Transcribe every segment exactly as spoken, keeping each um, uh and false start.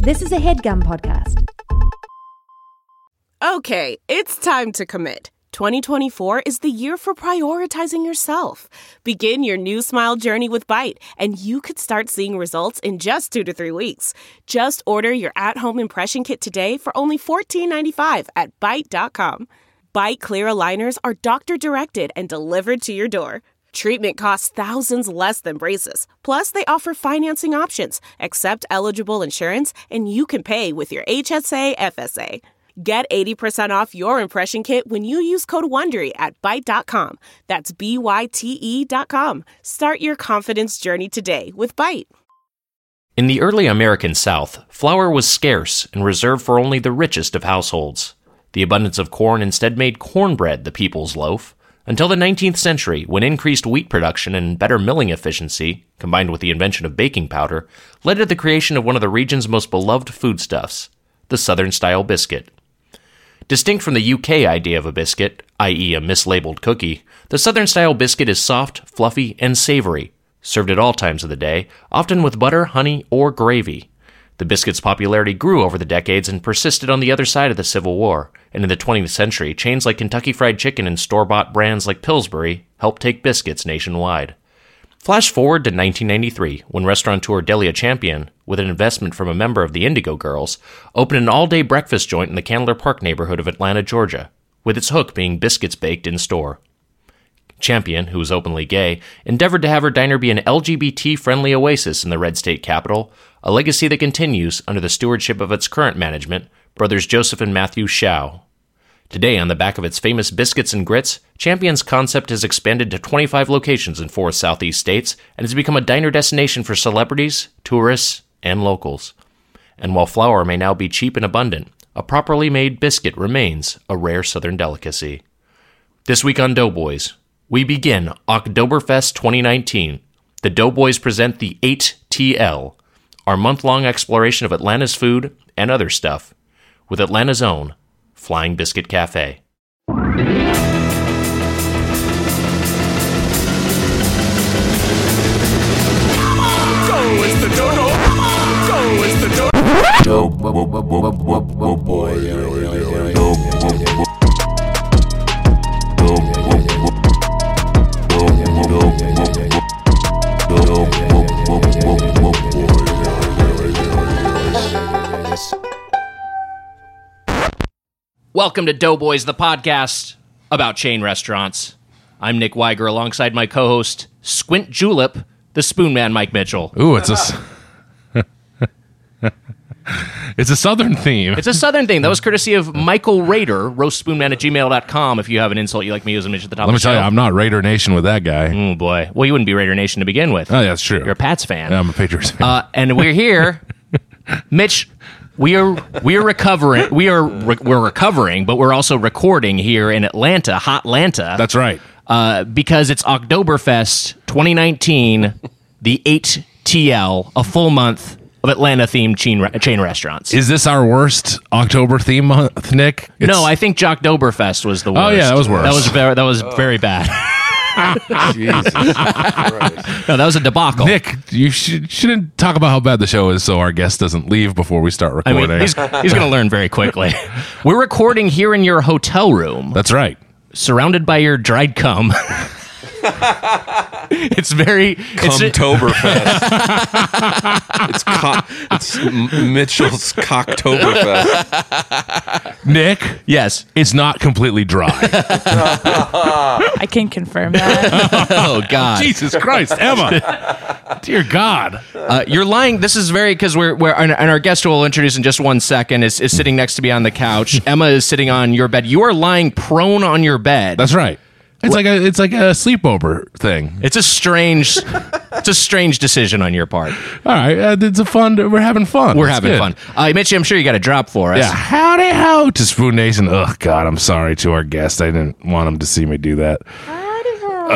This is a HeadGum podcast. Okay, it's time to commit. twenty twenty-four is the year for prioritizing yourself. Begin your new smile journey with Byte, and you could start seeing results in just two to three weeks. Just order your at-home impression kit today for only fourteen ninety-five at byte dot com. Byte clear aligners are doctor-directed and delivered to your door. Treatment costs thousands less than braces. Plus, they offer financing options, accept eligible insurance, and you can pay with your H S A F S A. Get eighty percent off your impression kit when you use code WONDERY at byte dot com. That's B Y T E dot com. Start your confidence journey today with Byte. In the early American South, flour was scarce and reserved for only the richest of households. The abundance of corn instead made cornbread the people's loaf, until the nineteenth century, when increased wheat production and better milling efficiency, combined with the invention of baking powder, led to the creation of one of the region's most beloved foodstuffs, the Southern-style biscuit. Distinct from the U K idea of a biscuit, that is a mislabeled cookie, the Southern-style biscuit is soft, fluffy, and savory, served at all times of the day, often with butter, honey, or gravy. The biscuit's popularity grew over the decades and persisted on the other side of the Civil War, and in the twentieth century, chains like Kentucky Fried Chicken and store-bought brands like Pillsbury helped take biscuits nationwide. Flash forward to nineteen ninety-three, when restaurateur Delia Champion, with an investment from a member of the Indigo Girls, opened an all-day breakfast joint in the Candler Park neighborhood of Atlanta, Georgia, with its hook being biscuits baked in-store. Champion, who was openly gay, endeavored to have her diner be an L G B T-friendly oasis in the red state capital, a legacy that continues under the stewardship of its current management, brothers Joseph and Matthew Shao. Today, on the back of its famous biscuits and grits, Champion's concept has expanded to twenty-five locations in four southeast states and has become a diner destination for celebrities, tourists, and locals. And while flour may now be cheap and abundant, a properly made biscuit remains a rare Southern delicacy. This week on Doughboys, we begin Oktoberfest twenty nineteen. The Doughboys present the eight T L, our month-long exploration of Atlanta's food and other stuff, with Atlanta's own Flying Biscuit Cafe. Welcome to Doughboys, the podcast about chain restaurants. I'm Nick Weiger, alongside my co-host, Squint Julep, the Spoon Man, Mike Mitchell. Ooh, it's a... It's a Southern theme. It's a Southern theme. That was courtesy of Michael Rader, roastspoonman at gmail dot com, if you have an insult you'd like me to use, mention at the top Let of the me tell show. you, I'm not Raider Nation with that guy. Oh, boy. Well, you wouldn't be Raider Nation to begin with. Oh, yeah, that's true. You're a Pats fan. Yeah, I'm a Patriots fan. Uh, and we're here. Mitch, we are we are recovering. We are re- we're recovering, but we're also recording here in Atlanta, Hotlanta. That's right. Uh, because it's Oktoberfest twenty nineteen, the eight T L, a full month of Atlanta-themed chain, re- chain restaurants. Is this our worst October theme month, Nick? It's... No, I think Jocktoberfest was the worst. Oh, yeah, that was worse. That was very, that was oh. very bad. Jesus Christ. No, that was a debacle. Nick, you should, shouldn't talk about how bad the show is so our guest doesn't leave before we start recording. I mean, he's, he's going to learn very quickly. We're recording here in your hotel room. That's right. Surrounded by your dried cum. It's very... Cumtoberfest. It's, co- it's M- Mitchell's Cocktoberfest. Nick? Yes. It's not completely dry. I can confirm that. Oh, God. Jesus Christ, Emma. Dear God. Uh, you're lying. This is very... Because we're... we're and our guest, who we'll introduce in just one second, is, is sitting next to me on the couch. Emma is sitting on your bed. You are lying prone on your bed. That's right. It's like a it's like a sleepover thing. It's a strange it's a strange decision on your part. All right, uh, it's a fun. We're having fun. We're That's having good. fun. Uh, Mitchie, I'm sure you got a drop for us. Yeah, howdy ho to Spoon Nation. Oh God, I'm sorry to our guest. I didn't want him to see me do that. Howdy ho.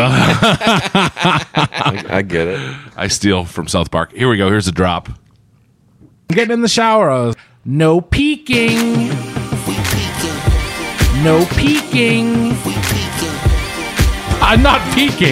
I, I get it. I steal from South Park. Here we go. Here's a drop. Getting in the shower. I was, no peeking. No peeking. I'm not peeking.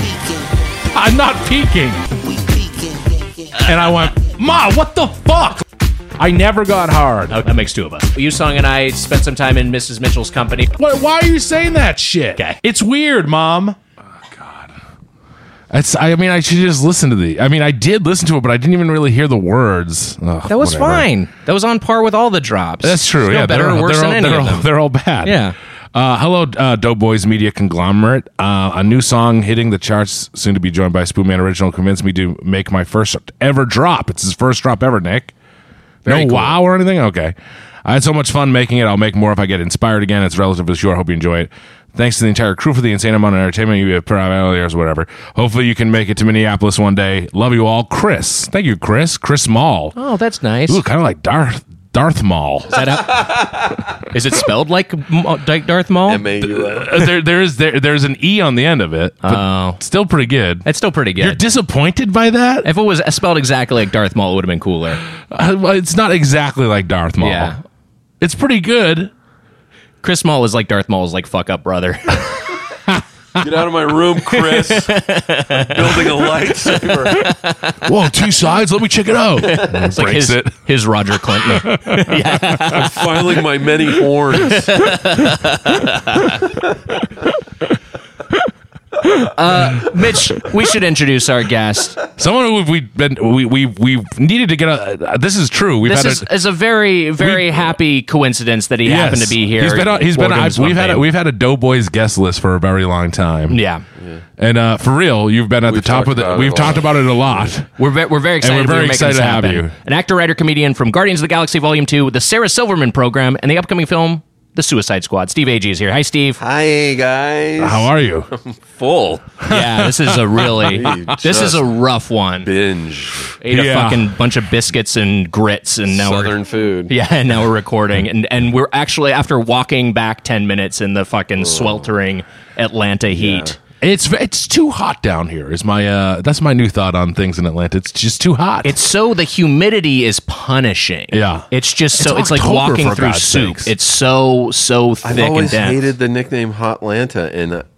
I'm not peeking. And I went, Ma, what the fuck? I never got hard. Oh, that makes two of us. You Song and I spent some time in Missus Mitchell's company. What, why are you saying that shit? Okay. It's weird, Mom. Oh, God. It's, I mean, I should just listen to the... I mean, I did listen to it, but I didn't even really hear the words. Ugh, That was whatever. fine. That was on par with all the drops. That's true. It's no Yeah, better they're, or worse they're than all, any they're of all, them. They're all bad. Yeah. Uh, hello, uh, Doughboys Media Conglomerate. Uh, a new song hitting the charts, soon to be joined by Spoonman Original, convinced me to make my first ever drop. It's his first drop ever, Nick. Very no cool. wow or anything? Okay. I had so much fun making it. I'll make more if I get inspired again. It's relatively short. Hope you enjoy it. Thanks to the entire crew for the insane amount of entertainment you have put out earlier or whatever. Hopefully you can make it to Minneapolis one day. Love you all. Chris. Thank you, Chris. Chris Maul. Oh, that's nice. Ooh, kind of like Darth Darth Maul. Is that how, is it spelled like M- like Darth Maul? M A U L. Uh, there, there is there, there's an E on the end of it. But Oh. still pretty good. That's still pretty good. You're disappointed by that? If it was spelled exactly like Darth Maul, it would have been cooler. Uh, well, it's not exactly like Darth Maul. Yeah. It's pretty good. Chris Maul is like Darth Maul's like fuck up brother. Get out of my room, Chris. I'm building a lightsaber. Whoa, two sides. Let me check it out. It's like Breaks his, it. his Roger Clinton. I'm filing my many horns. Mitch, we should introduce our guest. Someone who we've been we we we needed to get a. Uh, this is true. We've This had is, a. is a very, very We- happy coincidence that he Yes. happened to be here. He's been on, he's been. Organs I've, we've had a, Fame. we've had a Doughboys guest list for a very long time. yeah. And uh, for real, you've been at We've the top talked of the. about it We've a talked lot. about it a lot. We're, ve- we're very excited. we're very we were making excited this to have happen. you. An actor, writer, comedian from Guardians of the Galaxy Volume two, the Sarah Silverman Program, and the upcoming film, The Suicide Squad. Steve Agee is here. Hi, Steve. Hi, guys. How are you? Full Yeah, this is a really, this is a rough one. binge Ate a Yeah. fucking bunch of biscuits and grits, and now we're Southern food. yeah, and now we're recording, and and we're actually after walking back ten minutes in the fucking sweltering Atlanta heat. It's it's too hot down here. Is my uh that's my new thought on things in Atlanta. It's just too hot. It's so the humidity is punishing. Yeah. it's just so It's it's, like October, walking for through God's soup. sakes. It's so so thick I've and always dense. hated the nickname Hotlanta, and uh,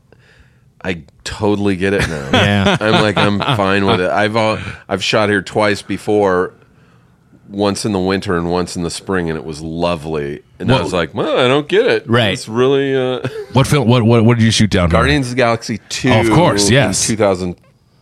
I totally get it now. Yeah. I'm like I'm fine with it. I've all, I've shot here twice before, once in the winter and once in the spring, and it was lovely. And I Well- was like, well, I don't get it. Right. It's really uh, what film? What what what did you shoot down here? Guardians of the Galaxy two. Oh, of course, yes. In two thousand,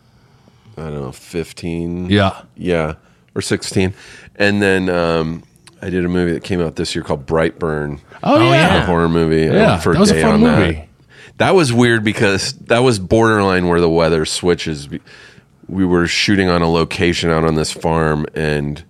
I don't know, fifteen. Yeah. Yeah, or sixteen. And then um, I did a movie that came out this year called Brightburn. Oh, Oh, yeah. yeah. A horror movie. I Yeah, went for that was a day fun on movie. That. That was weird because that was borderline where the weather switches. We were shooting on a location out on this farm, and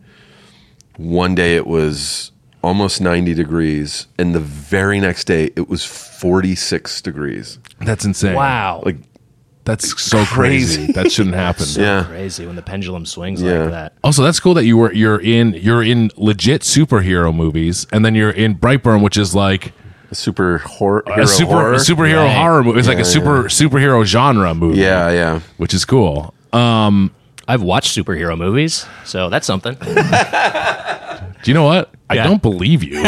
one day it was almost ninety degrees, and the very next day it was forty-six degrees. That's insane. Wow, Like, That's so Crazy. crazy. That shouldn't happen. yeah. crazy when the pendulum swings Yeah. like that. Also, that's cool that you were you're in you're in legit superhero movies, and then you're in Brightburn, which is like A super horror, a hero super horror. superhero Right. horror movie. It's like a super superhero genre movie. Yeah, yeah. which is cool. Um, I've watched superhero movies, so that's something. do you know what? I Yeah. don't believe you.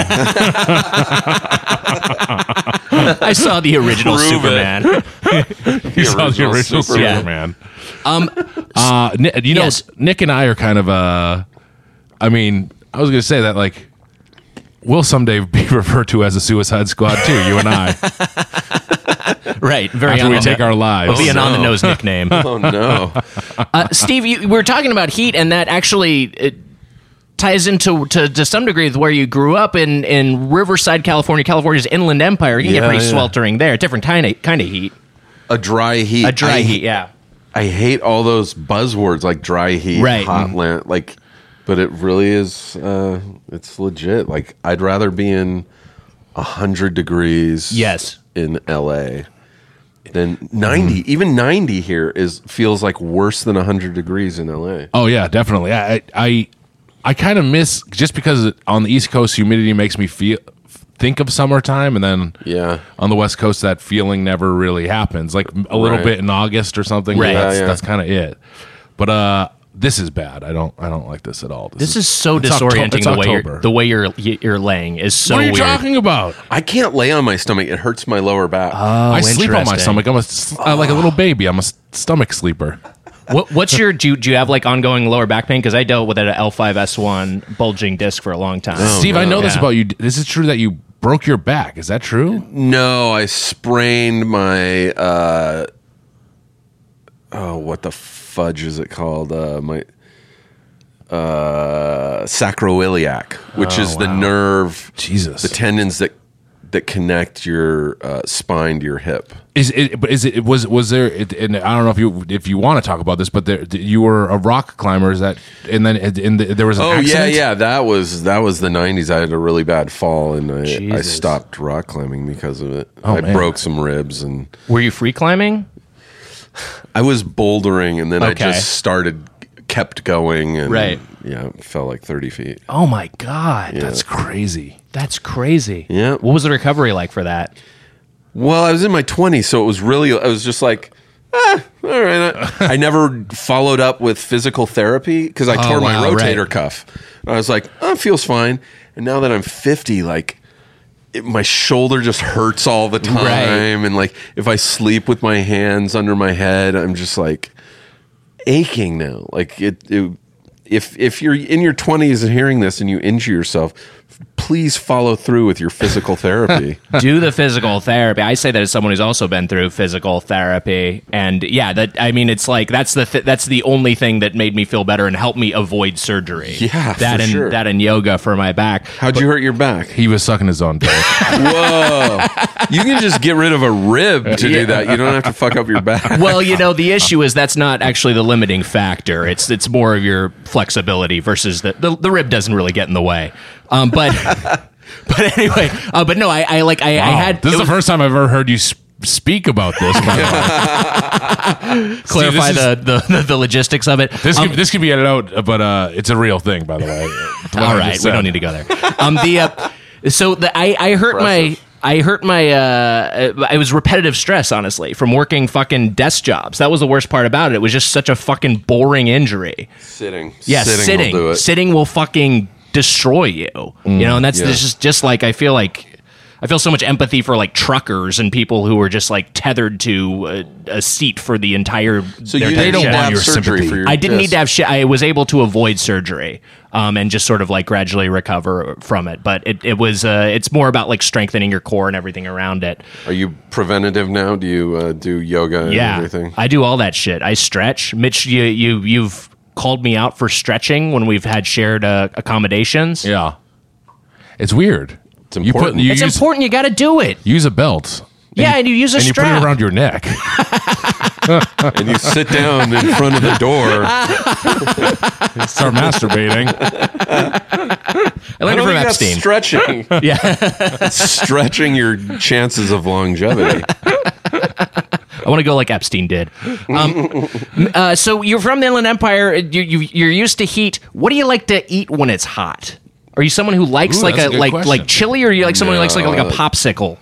I saw the original Prove it. Superman. You saw the original original Superman. Superman. Um, uh, Ni- you know, yes. Nick and I are kind of. Uh, I mean, I was going to say that like we'll someday be referred to as a Suicide Squad too. You and I, Right, very after on we the take no- our lives. It'll be an no. on the nose nickname. Oh no. Uh, Steve, you, we were talking about heat, and that actually it ties into to, to some degree with where you grew up in, in Riverside, California, California's Inland Empire. You can get Yeah, pretty yeah. sweltering there. Different kind of kind of heat. A dry heat. A dry I, heat, yeah. I hate all those buzzwords like dry heat, Right. hot land, like, but it really is. Uh, it's legit. Like, I'd rather be in a hundred degrees. Yes. In L A. Than ninety. Even ninety here is feels like worse than a hundred degrees in L A. Oh yeah, definitely. I I, I kind of miss just because on the East Coast humidity makes me feel think of summertime, and then Yeah. on the West Coast that feeling never really happens. Like a little Right. bit in August or something. Right. That's, Yeah, yeah. that's kind of it. But uh, this is bad. I don't I don't like this at all. This is so it's Octo- disorienting. it's the way October. you're the way you're you're laying is so what are you weird. talking about? I can't lay on my stomach. It hurts my lower back. Oh, I sleep on my interesting. stomach. I'm a s- uh, like a little baby. I'm a s- stomach sleeper. What, what's your do you, do you have like ongoing lower back pain? Because I dealt with an L five S one bulging disc for a long time. Oh, Steve, no. I know this Yeah. about you. This is true that you broke your back. Is that true? No, I sprained my uh oh, what the fudge is it called? Uh my uh sacroiliac, which Oh, is the wow. nerve, Jesus. the tendons that that connect your uh, spine to your hip. Is it? But is it? Was was there? It, and I don't know if you if you want to talk about this, but there, you were a rock climber. Is that? And then in the, there was an Oh accident? yeah, yeah. That was that was the nineties. I had a really bad fall, and I, I Jesus. stopped rock climbing because of it. Oh, I man. broke some ribs, and Were you free climbing? I was bouldering, and then I Okay. just started, kept going, and Right. yeah, fell like thirty feet. Oh my god, That's crazy. that's crazy. Yeah. What was the recovery like for that? Well, I was in my twenties, so it was really, I was just like, ah, all right. I, I never followed up with physical therapy because I Oh, tore my wow, rotator right. cuff. I was like, oh, it feels fine. And now that I'm fifty, like, it, my shoulder just hurts all the time. Right. And like, if I sleep with my hands under my head, I'm just like aching now. Like, it, it if if you're in your twenties and hearing this and you injure yourself, please follow through with your physical therapy. Do the physical therapy. I say that as someone who's also been through physical therapy, and yeah, that I mean, it's like that's the th- that's the only thing that made me feel better and helped me avoid surgery. Yeah, that for and sure. that and yoga for my back. How'd you hurt your back? He was sucking his own dick. Whoa. You can just get rid of a rib to do that. You don't have to fuck up your back. Well, you know, the issue is that's not actually the limiting factor. It's it's more of your flexibility versus the the, the rib doesn't really get in the way. Um, but but anyway, uh, but no, I, I like I, I Wow. had This it is the was- first time I've ever heard you sp- speak about this. By the way. clarify Steve, the, the the logistics of it. This Um, could, this could be edited out, but uh, it's a real thing, by the way. What I all just right, we said. don't need to go there. Um, the uh, so the I I hurt my. I hurt my, uh, it was repetitive stress, honestly, from working fucking desk jobs. That was the worst part about it. It was just such a fucking boring injury. Sitting. Yeah, sitting, sitting. will do it. Sitting will fucking destroy you. you know, and that's yeah. just, just like, I feel like, I feel so much empathy for like truckers and people who are just like tethered to a, a seat for the entire. So their you entire didn't shift. have your surgery sympathy. for your I didn't need disc. to have shit. I was able to avoid surgery, um, and just sort of like gradually recover from it. But it, it was, uh, it's more about like strengthening your core and everything around it. Are you preventative now? Do you uh, do yoga and Yeah, everything? I do all that shit. I stretch. Mitch, you you you've called me out for stretching when we've had shared uh, accommodations. Yeah. It's weird. It's You put important. you It's use, important. You got to do it. use a belt. Yeah, and you use a and you put strap. it around your neck. And you sit down in front of the door. Start masturbating. I learned it from Epstein. Stretching. yeah, Stretching your chances of longevity. I want to go like Epstein did. Um, uh, so you're from the Inland Empire. You, you you're used to heat. What do you like to eat when it's hot? Are you someone who likes Ooh, like that's a, a good like question. like chili, or are you like someone who likes like like a No. popsicle,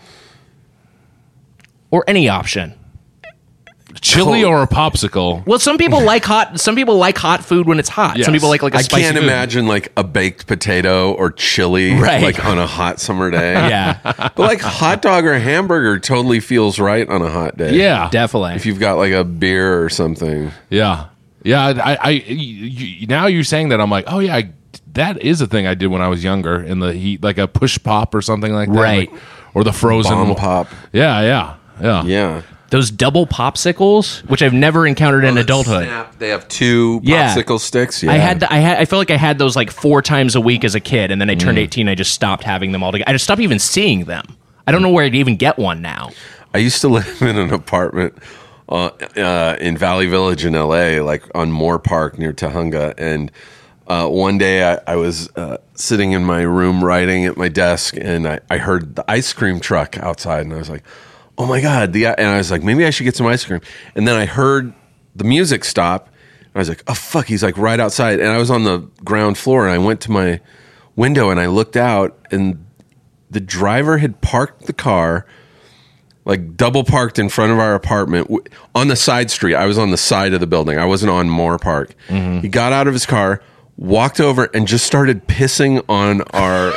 or any option? Chili Cold. or a popsicle. Well, some people like hot. Some people like hot food when it's hot. Yes. Some people like like a I spicy can't food. imagine like a baked potato or chili Right. like on a hot summer day. Yeah, But like hot dog or hamburger totally feels right on a hot day. Yeah. definitely. If you've got like a beer or something. Yeah. Yeah. I, I, you, you, now you're saying that, I'm like, oh, yeah, I, that is a thing I did when I was younger in the heat, like a push pop or something like that. Right. Like- or the frozen Bomb pop. Yeah. Yeah. Yeah. Yeah. Those double popsicles, which I've never encountered in adulthood. Snap. They have two Yeah. popsicle sticks. Yeah. I had, the, I had, I feel like I had those like four times a week as a kid, and then I turned Mm. eighteen. I just stopped having them altogether. I just stopped even seeing them. I don't know where I'd even get one now. I used to live in an apartment uh, uh, in Valley Village in L A, like on Moore Park near Tahunga. And uh, one day I, I was uh, sitting in my room writing at my desk, and I, I heard the ice cream truck outside, and I was like, oh my God. The, and I was like, maybe I should get some ice cream. And then I heard the music stop, and I was like, oh, fuck, he's like right outside. And I was on the ground floor, and I went to my window, and I looked out, and the driver had parked the car like double parked in front of our apartment w- on the side street. I was on the side of the building. I wasn't on Moore Park. He got out of his car, walked over, and just started pissing on our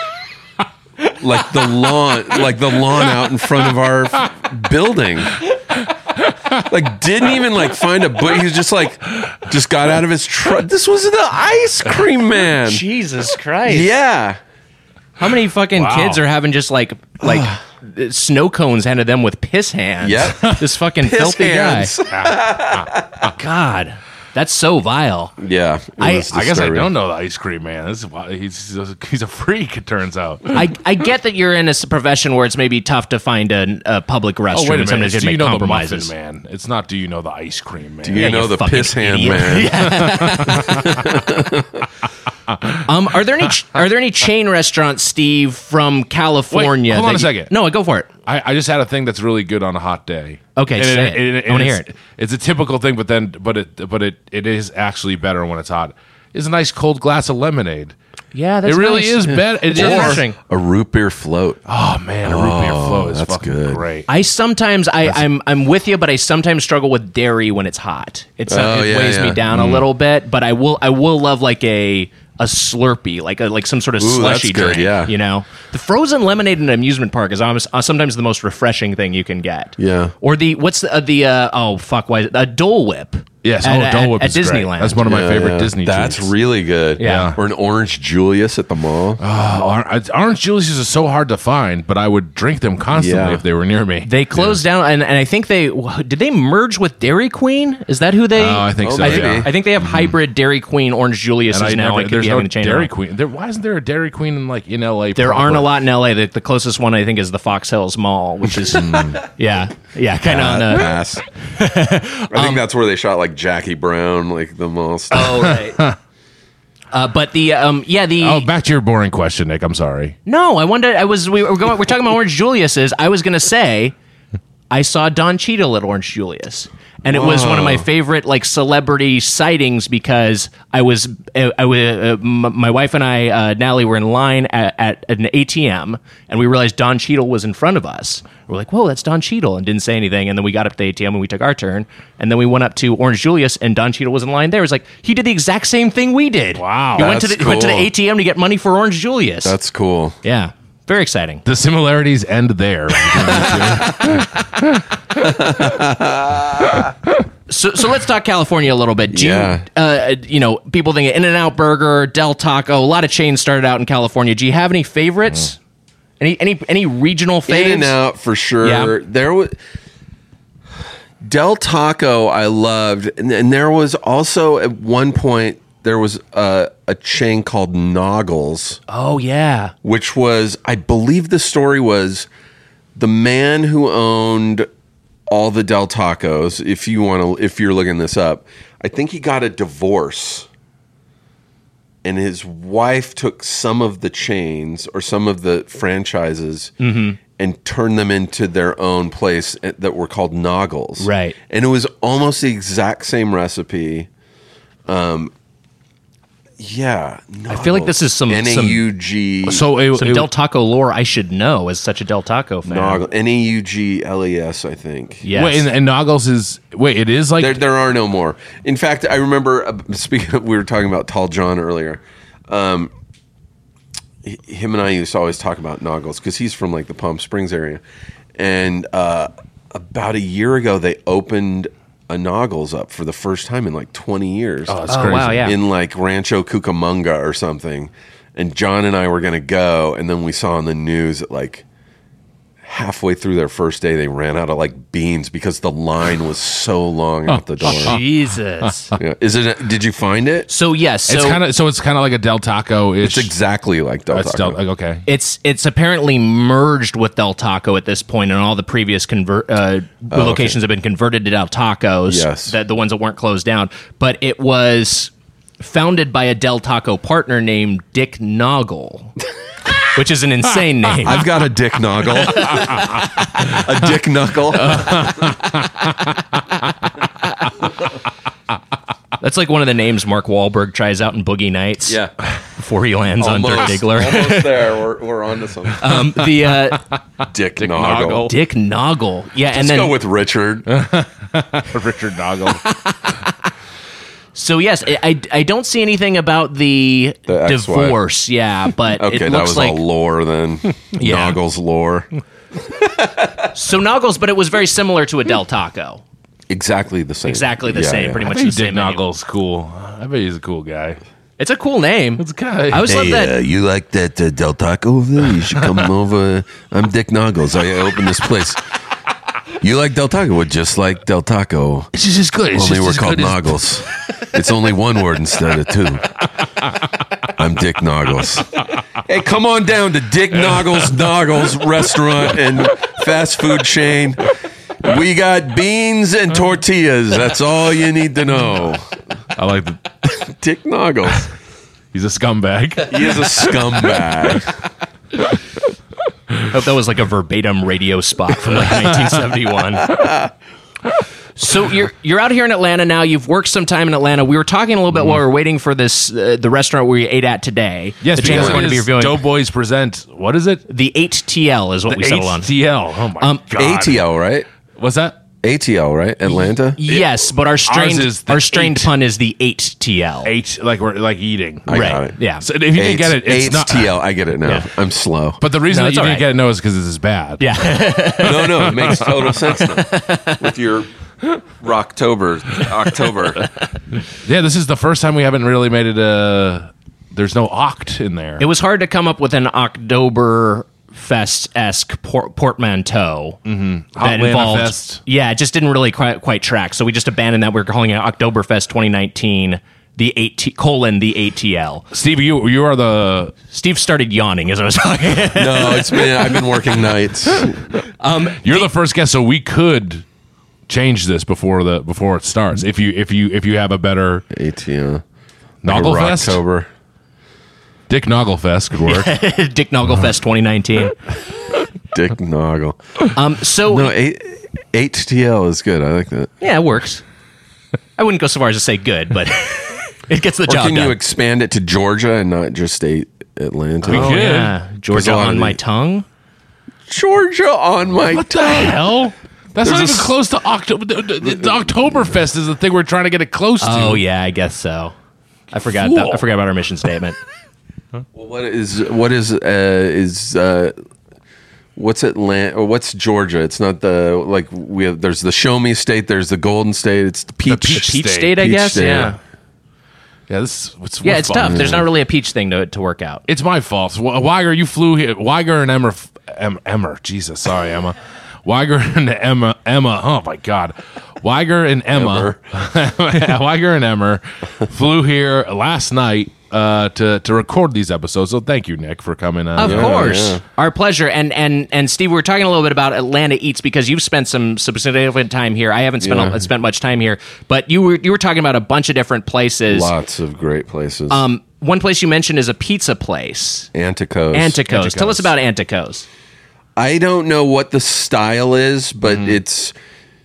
like the lawn, like the lawn out in front of our f- building. like didn't even like find a but he was just like just got out of his truck. This was the ice cream man. Jesus Christ. Yeah. How many fucking Wow. kids are having just like like snow cones handed them with piss hands? Yep. This fucking Piss filthy hands. guy. God. That's so vile. Yeah. it I- was I guess I disturbing. don't know the ice cream man. This is why he's he's a freak. It turns out. I, I get that you're in a s- profession where it's maybe tough to find a, a public restroom. Oh wait a and minute! sometimes you Do make you know the compromises. muffin man? It's not. Do you know the ice cream man? Do you Yeah, know you the fucking piss hand idiot. man? Um, are there any ch- are there any chain restaurants, Steve, from California? Wait, hold on that a you- second. No, go for it. I, I just had a thing that's really good on a hot day. Okay, And say it. I wanna hear it's- it. It's a typical thing, but then, but it, but it, it is actually better when it's hot. Is a nice cold glass of lemonade. Yeah, that's it really nice. is better. It's It's or- refreshing. A root beer float. Oh man, a root beer float is that's fucking good. great. I sometimes I, I'm I'm with you, but I sometimes struggle with dairy when it's hot. It's uh, Oh, it yeah, weighs me yeah. down a little bit, but I will I will love like a a Slurpee, like a, like some sort of Ooh, slushy that's good, drink. yeah. You know, the frozen lemonade in an amusement park is almost, uh, sometimes the most refreshing thing you can get. Yeah. Or the what's the, uh, the uh, oh fuck why is it? A Dole Whip. Yes, at, oh, Dole Whip at, is at great. Disneyland. That's one of my Yeah, favorite yeah. Disney. That's treats. really good. Yeah. Or an orange Julius at the mall. Oh, Orange, Orange Julius are so hard to find, but I would drink them constantly Yeah. if they were near me. They closed down, and, and I think they did they merge with Dairy Queen. Is that who they? Oh, I think Oh, so. I, maybe. think, yeah. I think they have hybrid Dairy Queen Orange Julius And I now. never, I could there's be no having to change Dairy it. Queen. There, why isn't there a Dairy Queen in like in L A? There proper? aren't a lot in L A. The, the closest one I think is the Fox Hills Mall, which is yeah, yeah, kind of on Uh, the. pass. I think that's where they shot like Jackie Brown, like the mall stuff. Oh right. Uh, but the um yeah the Oh, back to your boring question, Nick. I'm sorry. no I wanted I was we were going we're talking about Orange Julius's. I was gonna say I saw Don Cheadle at Orange Julius. And it was one of my favorite like celebrity sightings because I was I, I was uh, m- my wife and I uh, Natalie were in line at, at an A T M and we realized Don Cheadle was in front of us. We're like, "Whoa, that's Don Cheadle," and didn't say anything. And then we got up to the A T M and we took our turn. And then we went up to Orange Julius and Don Cheadle was in line there. It was like he did the exact same thing we did. Wow. he went to the That's he went to the cool. A T M to get money for Orange Julius. That's cool. yeah, very exciting. The similarities end there. So, so let's talk California a little bit. Do Yeah. you, uh, you know, people think In-N-Out Burger, Del Taco, a lot of chains started out in California. Do you have any favorites? Any any any regional faves? In and out for sure. Yeah. There was Del Taco. I loved, and, and there was also at one point there was a, a chain called Noggles, Oh yeah, which was, I believe, the story was the man who owned all the Del Tacos. If you want to, if you're looking this up, I think he got a divorce. And his wife took some of the chains or some of the franchises and turned them into their own place that were called Noggles. Right. And it was almost the exact same recipe. Um, yeah. I feel like this is some- N A U G. So it, some it- Del Taco lore I should know as such a Del Taco fan. Noggle, N A U G L E S, I think. Yes. wait, and, and Noggles is wait. It is like There, there are no more. In fact, I remember, uh, speaking of, we were talking about Tall John earlier. Um, h- him and I used to always talk about Noggles because he's from like the Palm Springs area. And uh, about a year ago, they opened a Noggles up for the first time in like twenty years. oh, it's Oh, crazy. wow, yeah. In like Rancho Cucamonga or something. And John and I were going to go. And then we saw on the news that like halfway through their first day, they ran out of like beans because the line was so long out the door. Jesus. Yeah. Is it? Did you find it? So yes, so It's kind of so it's kind of like a Del Taco ish. It's exactly like Del That's Taco. Del, like, okay. It's it's apparently merged with Del Taco at this point, and all the previous convert uh, locations have been converted to Del Tacos. Yes. that the ones that weren't closed down. But it was founded by a Del Taco partner named Dick Noggle, which is an insane name. I've got a dick noggle, a dick knuckle. That's like one of the names Mark Wahlberg tries out in Boogie Nights. Yeah, before he lands on Dirk Diggler. almost there. We're we're on to something. um, the uh, dick, Dick noggle. Noggle. Dick Noggle, yeah, and Let's then Uh, go with Richard. Richard Noggle. So yes, I, I I don't see anything about the, The ex-wife. divorce. Yeah, but Okay, it that looks was like all lore then. Yeah. Noggles lore. so Noggles, but it was very similar to a Del Taco. exactly the same. Exactly the Yeah, same, yeah. pretty I much bet the Dick same menu. Noggle's cool. I bet he's a cool guy. It's a cool name. It's a guy. I always love that. uh, you like that uh, Del Taco over there? You should come over. I'm Dick Noggles. I opened this place. You like Del Taco? Well, just like Del Taco. It's just as good. It's Only just we're as called good as- Noggles. It's only one word instead of two. I'm Dick Noggles. Hey, come on down to Dick Noggles Noggles restaurant and fast food chain. We got beans and tortillas. That's all you need to know. I like the. Dick Noggles. He's a scumbag. He is a scumbag. I hope that was like a verbatim radio spot from like nineteen seventy-one. So you're you're out here in Atlanta now. You've worked some time in Atlanta. We were talking a little bit while we were waiting for this uh, the restaurant we ate at today. Yes, the chain because we're going to be it is reviewing. Doughboys present. What is it? The eight T L is what we settled on. A T L. Oh my Um, god. A T L, right? What's that? A T L, right? Atlanta? Yes, but our strained is the our strained eight. pun is the eight T L. H like we're like eating. I right. got it. Yeah. So if you didn't get it, it's not. T L. I get it now. Yeah. I'm slow. But the reason No, that it's you all didn't right. get it no is because this is bad. Yeah. no, no, it makes total sense now. With your Rocktober, October. Yeah, this is the first time we haven't really made it a. There's no oct in there. It was hard to come up with an October Fest-esque por- portmanteau that Hotlanta involved. Fest. Yeah, it just didn't really quite, quite track. So we just abandoned that. We were calling it Oktoberfest twenty nineteen, the eight T, colon the A T L. Steve, you you are the. Steve started yawning as I was talking. No, it's been. I've been working nights. You're the first guest, so we could change this before the before it starts. If you if you if you have a better A T L. Nogglefest, Rocktober. Dick Nogglefest could work. Dick Nogglefest twenty nineteen. Dick Noggle. Um, so No, H T L is good. I like that. yeah, it works. I wouldn't go so far as to say good, but it gets the Or job can done. you expand it to Georgia and not just a Atlanta? We oh, could. yeah. Georgia a lot on of my the- tongue. Georgia on my What the hell? That's There's not a even s- close to October. The, the, the Oktoberfest is the thing we're trying to get it close to. Oh yeah, I guess so. I forgot. Fool. That, I forgot about our mission statement. Well, what is what is uh, is uh, what's Atlanta or what's Georgia? It's not the like we have. There's the Show Me State. There's the Golden State. It's the Peach. Peach Peach State. State, I Peach guess. State. Yeah. Yeah, this it's Yeah, we're it's fun. tough. There's not really a peach thing to to work out. It's my fault. W- Weiger, you flew here. Weiger and Emmer, em, Emmer. Jesus, sorry, Emma. Weiger and Emma, Emma. Oh my God, Weiger and Emma, Weiger and Emmer flew here last night uh, to to record these episodes. So thank you, Nick, for coming. Uh, Of Yeah, course, yeah. our pleasure. And and and Steve, we were talking a little bit about Atlanta Eats because you've spent some significant time here. I haven't spent Yeah. a, spent much time here, but you were you were talking about a bunch of different places. Lots of great places. Um, one place you mentioned is a pizza place, Anticos. Anticos. Tell us Anticos. about Anticos. I don't know what the style is, but Mm-hmm. it's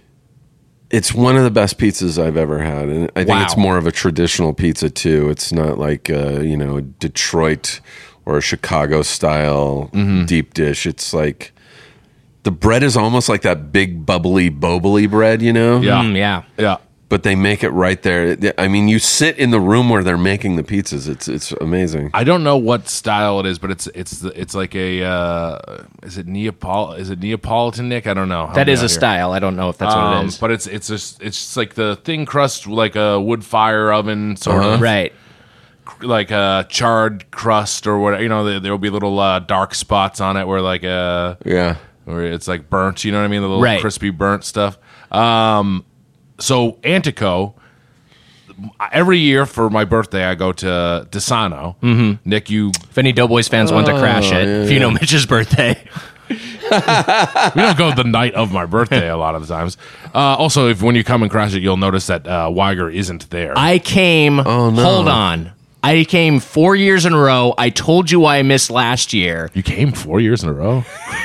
it's one of the best pizzas I've ever had, and I think Wow. it's more of a traditional pizza too. It's not like uh, you know Detroit or a Chicago style Mm-hmm. deep dish. It's like the bread is almost like that big bubbly bobly bread, you know. Yeah. Mm, yeah. yeah. But they make it right there. I mean, you sit in the room where they're making the pizzas. It's it's amazing. I don't know what style it is, but it's it's the- it's like a uh, is it Neapol is it Neapolitan, Nick? I don't know. Help That me is out a here. style. I don't know if that's what Um, it is. But it's it's just it's just like the thin crust, like a wood fire oven sort Uh-huh. of Right. like a charred crust or whatever. You know, there, there will be little uh, dark spots on it where like uh Yeah. where it's like burnt. You know what I mean? The little Right. crispy burnt stuff. Um, so Antico. Every year for my birthday, I go to Desano. Mm-hmm. Nick, you If any Doughboys fans want to crash it, yeah, if you know Mitch's birthday. we don't go the night of my birthday a lot of the times. Uh, also, if when you come and crash it, you'll notice that uh, Weiger isn't there. I came. Oh, no. Hold on. I came four years in a row. I told you why I missed last year. you came four years in a row.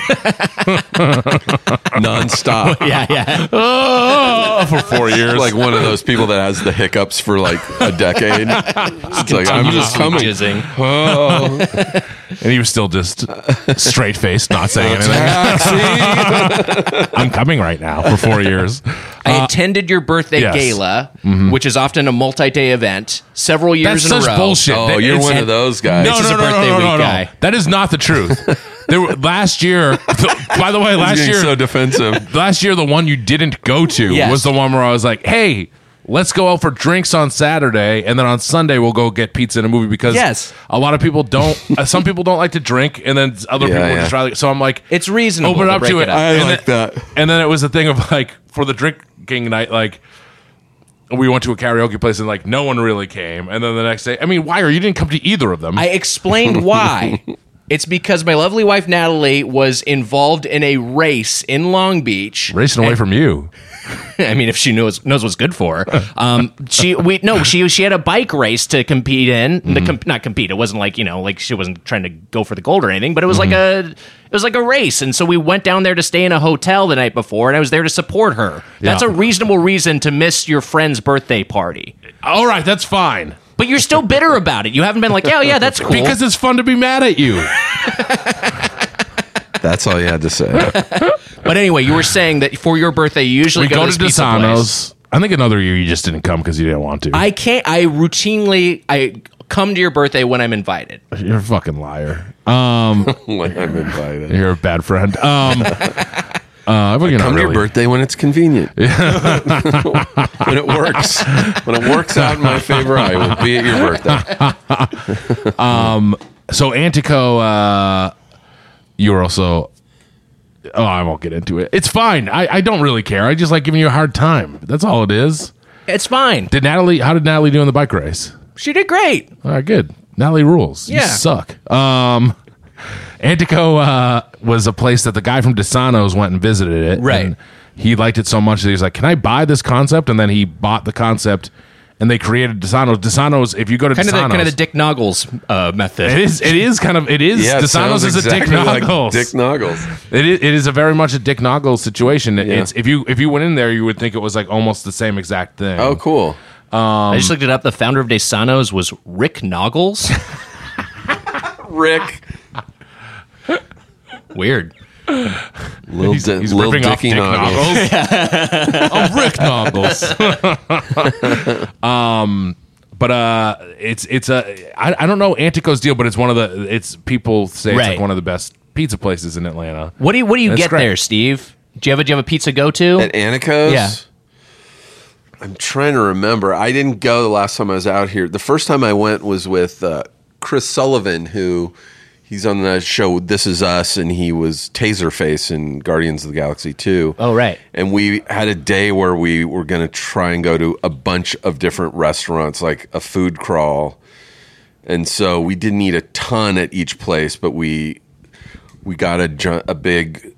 Nonstop. Yeah, yeah. Oh, for four years. Like one of those people that has the hiccups for like a decade. It's like I'm just coming. Jizzing. and he was still just straight faced, not saying anything. Taxi. I'm coming right now for four years. I attended your birthday yes. gala, which is often a multi-day event, several years That's in such a row. bullshit. Oh, That- you're it's- one of those guys. No, This is no, a no, birthday no, no, week no, no. guy. That is not the truth. There were, last year, by the way, He's last getting year, so defensive. last year the one you didn't go to Yes. was the one where I was like, "Hey, let's go out for drinks on Saturday, and then on Sunday we'll go get pizza and a movie." Because Yes. a lot of people don't. uh, some people don't like to drink, and then other Yeah, people yeah. just try. So I'm like, It's reasonable Open to up break to it it. up. I And like then- that. And then it was a thing of like for the drinking night, like. We went to a karaoke place and like no one really came. And then the next day, I mean, why? Or you didn't come to either of them. I explained why. It's because my lovely wife Natalie was involved in a race in Long Beach. Racing away from you. I mean, if she knows knows what's good for her. Um, she we no, she she had a bike race to compete in. To com- not compete. It wasn't like you know, like she wasn't trying to go for the gold or anything. But it was like a it was like a race. And so we went down there to stay in a hotel the night before, and I was there to support her. That's Yeah. a reasonable reason to miss your friend's birthday party. All right, that's fine. But you're still bitter about it. You haven't been like, oh yeah, that's cool. Because it's fun to be mad at you. That's all you had to say. But anyway, you were saying that for your birthday, you usually We go, go to to this pizza place. Desano's. I think another year you just didn't come because you didn't want to. I can't. I routinely I come to your birthday when I'm invited. You're a fucking liar. Um, When I'm invited. you're a bad friend. Um, uh, but you're not Come to your really. birthday when it's convenient. when it works. When it works out in my favor, I will be at your birthday. So Antico, uh, you were also. Oh, I won't get into it. It's fine. I, I don't really care. I just like giving you a hard time. That's all it is. It's fine. Did Natalie? How did Natalie do in the bike race? She did great. All right, good. Natalie rules. You Yeah. suck. Um, Antico uh, was a place that the guy from Desano's went and visited it. Right. And he liked it so much that he was like, "Can I buy this concept?" And then he bought the concept, and they created Desano's. Desano's. If you go to Kind of the Desano's, kind of the Dick Noggles uh, method. it is. It is kind of. It is. Yeah, it Desano's sounds is exactly a Dick like Noggles. Dick Noggles. It is, it is a very much a Dick Noggles situation. It- Yeah. It's if you if you went in there, you would think it was like almost the same exact thing. Oh, cool. I just looked it up. The founder of Desano's was Rick Noggles. Rick. Weird. Little, He's, di- he's little ripping off Dicky Dick Noggles. Noggles. I'm Rick Noggles. um, but uh, it's it's a I, I don't know Antico's deal, but it's one of the it's people say it's Right. like one of the best pizza places in Atlanta. What do you What do you That's get great. there, Steve? Do you have a Do you have a pizza go to? At Antico's? Yeah. I'm trying to remember. I didn't go the last time I was out here. The first time I went was with uh, Chris Sullivan, who he's on the show This Is Us, and he was Taserface in Guardians of the Galaxy two. Oh, right. And we had a day where we were going to try and go to a bunch of different restaurants, like a food crawl. And so we didn't eat a ton at each place, but we we got a ju- a big,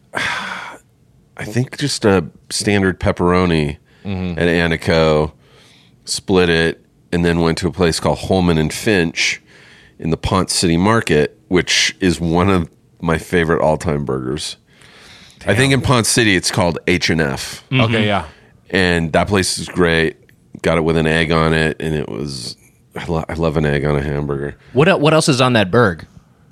I think just a standard pepperoni at Antico, split it, and then went to a place called Holman and Finch in the Ponce City Market, which is one of my favorite all-time burgers. I think in Ponce City it's called H and F, Okay, yeah. and that place is great. Got it with an egg on it, and it was I, lo- I love an egg on a hamburger. What el- What else is on that burg?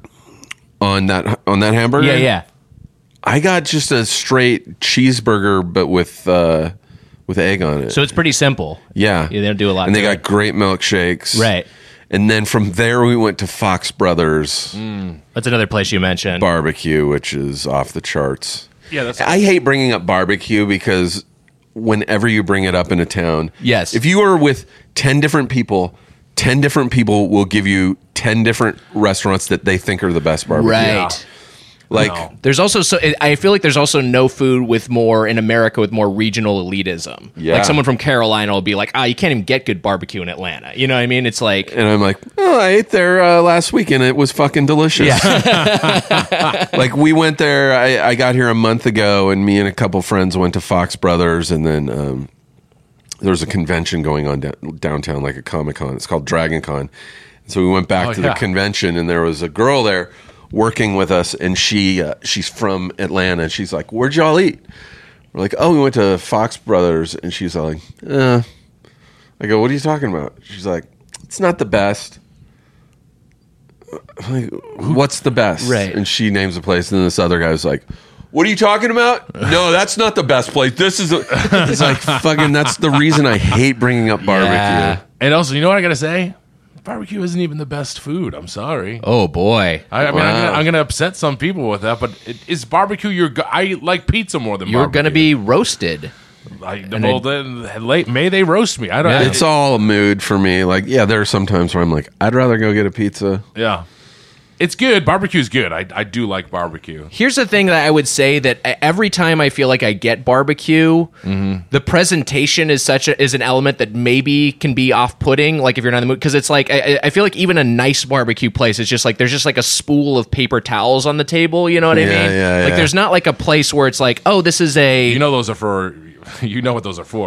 On that on that hamburger, Yeah, yeah. I got just a straight cheeseburger, but with uh, with egg on it. So it's pretty simple. yeah, Yeah, they don't do a lot and they to got it. great milkshakes, Right. And then from there we went to Fox Brothers That's another place you mentioned. Barbecue, which is off the charts. Yeah, that's I hate bringing up barbecue because whenever you bring it up in a town, Yes. if you are with ten different people, ten different people will give you ten different restaurants that they think are the best barbecue. Right. Like, No. There's also so I feel like there's also no food with more in America with more regional elitism. Yeah. Like someone from Carolina will be like, ah, you can't even get good barbecue in Atlanta. You know what I mean? It's like, and I'm like, oh, I ate there uh, last week and it was fucking delicious. Yeah. Like we went there. I, I got here a month ago, and me and a couple friends went to Fox Brothers, and then um, there was a convention going on da- downtown, like a Comic Con. It's called Dragon Con. So we went back Oh, to yeah. the convention, and there was a girl there working with us, and she uh, she's from Atlanta. And she's like, "Where'd y'all eat?" We're like, "Oh, we went to Fox Brothers," and she's like, "Uh." I go, "What are you talking about?" She's like, "It's not the best." I'm like, what's the best? Right. And she names a place, and then this other guy was like, what are you talking about? No, that's not the best place. This is. A, it's like fucking. That's the reason I hate bringing up barbecue. Yeah. And also, you know what I gotta say? Barbecue isn't even the best food. I'm sorry. Oh boy, I, I mean, Wow. I'm, gonna, I'm gonna upset some people with that, but it, is barbecue your? Go- I like pizza more than you're barbecue. gonna be roasted. Like, well, then, late May they roast me. I don't. Yeah. It's all a mood for me. Like, yeah, there are some times where I'm like, I'd rather go get a pizza. Yeah, it's good. Barbecue's good. I I do like barbecue. Here's the thing that I would say that every time I feel like I get barbecue, the presentation is such a, is an element that maybe can be off-putting. Like if you're not in the mood, because it's like I, I feel like even a nice barbecue place is just like there's just like a spool of paper towels on the table. You know what I Yeah, mean? yeah, like yeah. there's not like a place where it's like, oh, this is a You know those are for. You know what those are for,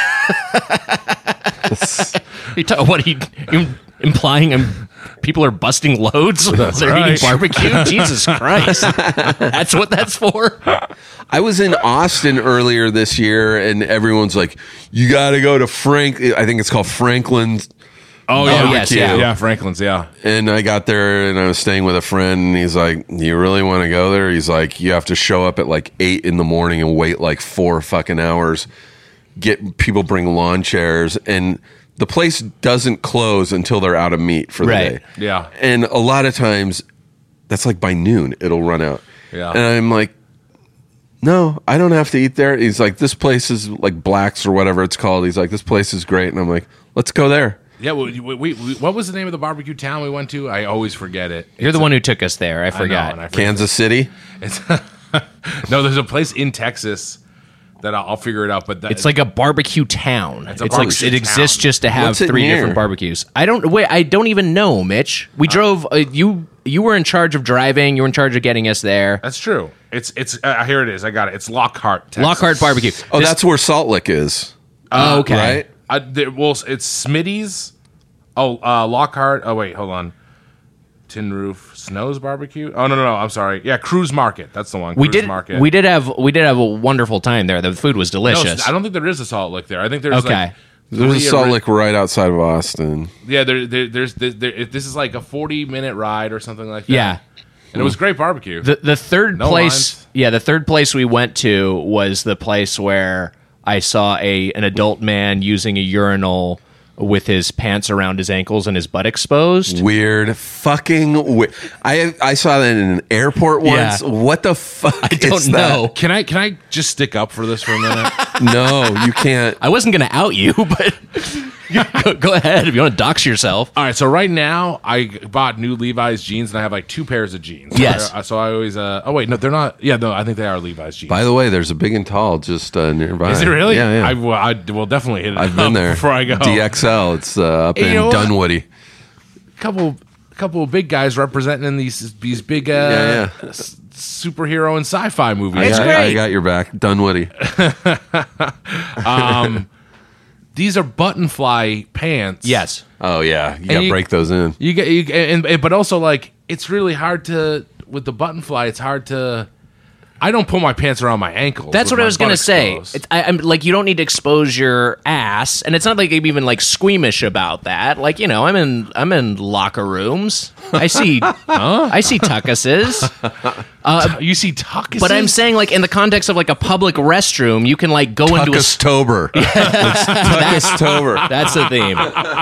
right? You ta- what are you, you implying? I'm, people are busting loads while they're right. eating barbecue. Jesus Christ, that's what that's for. I was in Austin earlier this year, and everyone's like, "You got to go to Frank." I think it's called Franklin's. Oh yeah. yes, yeah. yeah, Franklin's, yeah. And I got there, and I was staying with a friend, and he's like, "You really want to go there?" He's like, "You have to show up at like eight in the morning and wait like four fucking hours. Get people bring lawn chairs, and the place doesn't close until they're out of meat for the Right. day. Yeah. And a lot of times, that's like by noon, it'll run out. Yeah. And I'm like, no, I don't have to eat there. He's like, this place is like Black's or whatever it's called. He's like, this place is great. And I'm like, let's go there. Yeah, we, we, we, what was the name of the barbecue town we went to? I always forget it. You're the one who took us there. I I know, forgot. and I forget. Kansas City. It's no, there's a place in Texas that I'll, I'll figure it out. But that, It's like a barbecue town. It's It's, a like barbecue it exists town. just to have What's it three near? different barbecues. I don't wait. I don't even know, Mitch. We drove. Uh, you you were in charge of driving. You were in charge of getting us there. that's true. It's it's uh, here it is. I got it. It's Lockhart, Texas. Lockhart Barbecue. Oh, This- that's where Salt Lick is. oh, okay. Right? I, there, well, it's Smitty's. Oh, uh, Lockhart. Oh wait, hold on. Tin Roof Snows Barbecue. Oh no no no. I'm sorry. Yeah, Cruise Market. That's the one. We Cruise did. Market. We did have. We did have a wonderful time there. The food was No, delicious. I don't think there is a Salt Lick there. I think there's Okay. like There's a three Salt ori- Lick right outside of Austin. Yeah, there, there, there's there, there, this is like a forty minute ride or something like that. Yeah. and it was great barbecue. The the third No place, lines. yeah, the third place we went to was the place where I saw a an adult man using a urinal with his pants around his ankles and his butt exposed. Weird, fucking weird. I I saw that in an airport once. Yeah. What the fuck? I don't is that? know. Can I can I just stick up for this for a minute? No, you can't. I wasn't going to out you, but go, go ahead if you want to dox yourself. All right, so right now I bought new Levi's jeans and I have like two pairs of jeans. Yes. I- so I always uh oh wait no they're not yeah no I think they are Levi's jeans. By the way, there's a big and tall just uh, nearby. Is it really? Yeah, yeah. I will I will definitely hit it. I've been up there. before I go. D X L. It's uh, up Hey, you in know what? Dunwoody. couple couple of big guys representing these these big uh, Yeah, yeah. s- superhero and sci-fi movies. I It's got, great. I got your back, Dunwoody. These are button fly pants. Yes. Oh yeah, you got to you- break those in. You get you and, and but also like it's really hard to with the button fly. It's hard to. I don't pull my pants around my ankles. That's with what I my was going to butt say. exposed. It's, I, I'm like, you don't need to expose your ass, and it's not like I'm even like squeamish about that. Like, you know, I'm in I'm in locker rooms. I see, I see tuckuses. you see tuckuses? But I'm saying, like, in the context of like a public restroom, you can like go into a. s- Tuckustober. It's Tuckustober. That's the theme.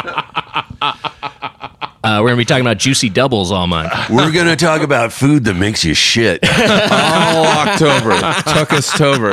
Uh, we're gonna be talking about juicy doubles all month. We're gonna talk about food that makes you shit all October. Tuckustober.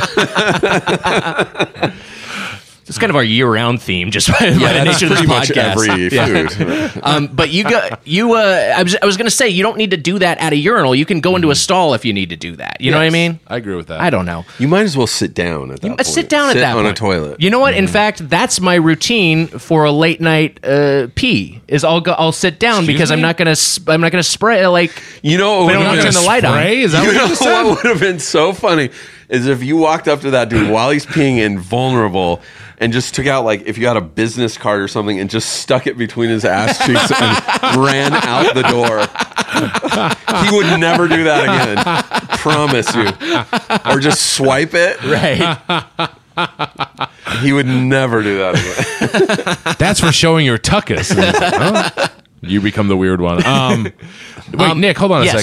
It's kind of our year-round theme, just by, by the That's nature of this pretty much podcast. every Yeah. food. Um, but you go, you. Uh, I was, I was going to say you don't need to do that at a urinal. You can go into a stall if you need to do that. You know what I mean? I agree with that. I don't know. You might as well sit down at that Uh, point. Sit down at Sit that on point. a toilet. You know what? In fact, that's my routine for a late night uh, pee. Is I'll go, I'll sit down Excuse because I'm me? not gonna, sp- I'm not gonna spray like. You know what They would don't have turn been, the light on. Spray? Is that you what know you just said? what would have been so funny is if you walked up to that dude while he's peeing and vulnerable and just took out, like, if you had a business card or something and just stuck it between his ass cheeks and ran out the door. He would never do that again. Promise you. Or just swipe it. Right. He would never do that again. That's for showing your tuckus. Huh? You become the weird one. Um, wait, Um, Nick, hold on yes. a second.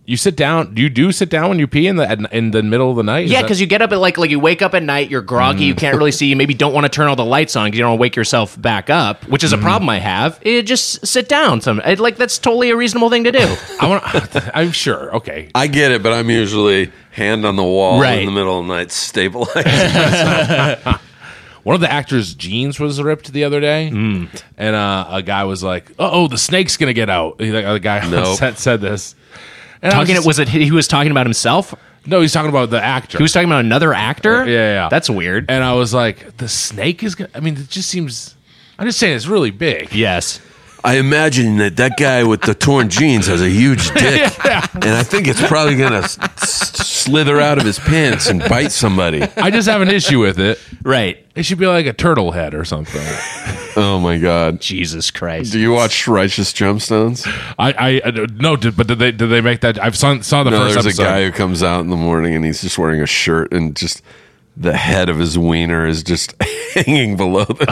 You sit down. You do sit down when you pee in the in the middle of the night. Is Yeah, that- because you get up at like like you wake up at night, you're groggy, you can't really see, you maybe don't want to turn all the lights on because you don't want to wake yourself back up, which is a problem I have. It, just sit down. Some it, like that's totally a reasonable thing to do. I want. I'm sure. Okay. I get it, but I'm usually hand on the wall Right. in the middle of the night, stabilizing. One of the actors' jeans was ripped the other day, and uh, a guy was like, "Oh, the snake's gonna get out." He, like, the guy on Nope. set said this. And I Talking just- was it he was talking about himself? No, he's talking about the actor. He was talking about another actor? Yeah, yeah, yeah. That's weird. And I was like, the snake is gonna. I mean, it just seems. I'm just saying, it's really big. Yes. I imagine that that guy with the torn jeans has a huge dick, and I think it's probably gonna s- s- slither out of his pants and bite somebody. I just have an issue with it. Right. It should be like a turtle head or something. Oh my god! Jesus Christ. Do you watch Righteous Gemstones? I, I, I no, did, but did they did they make that? I've saw, saw the No, first there's episode. a guy who comes out in the morning and he's just wearing a shirt and just the head of his wiener is just hanging below the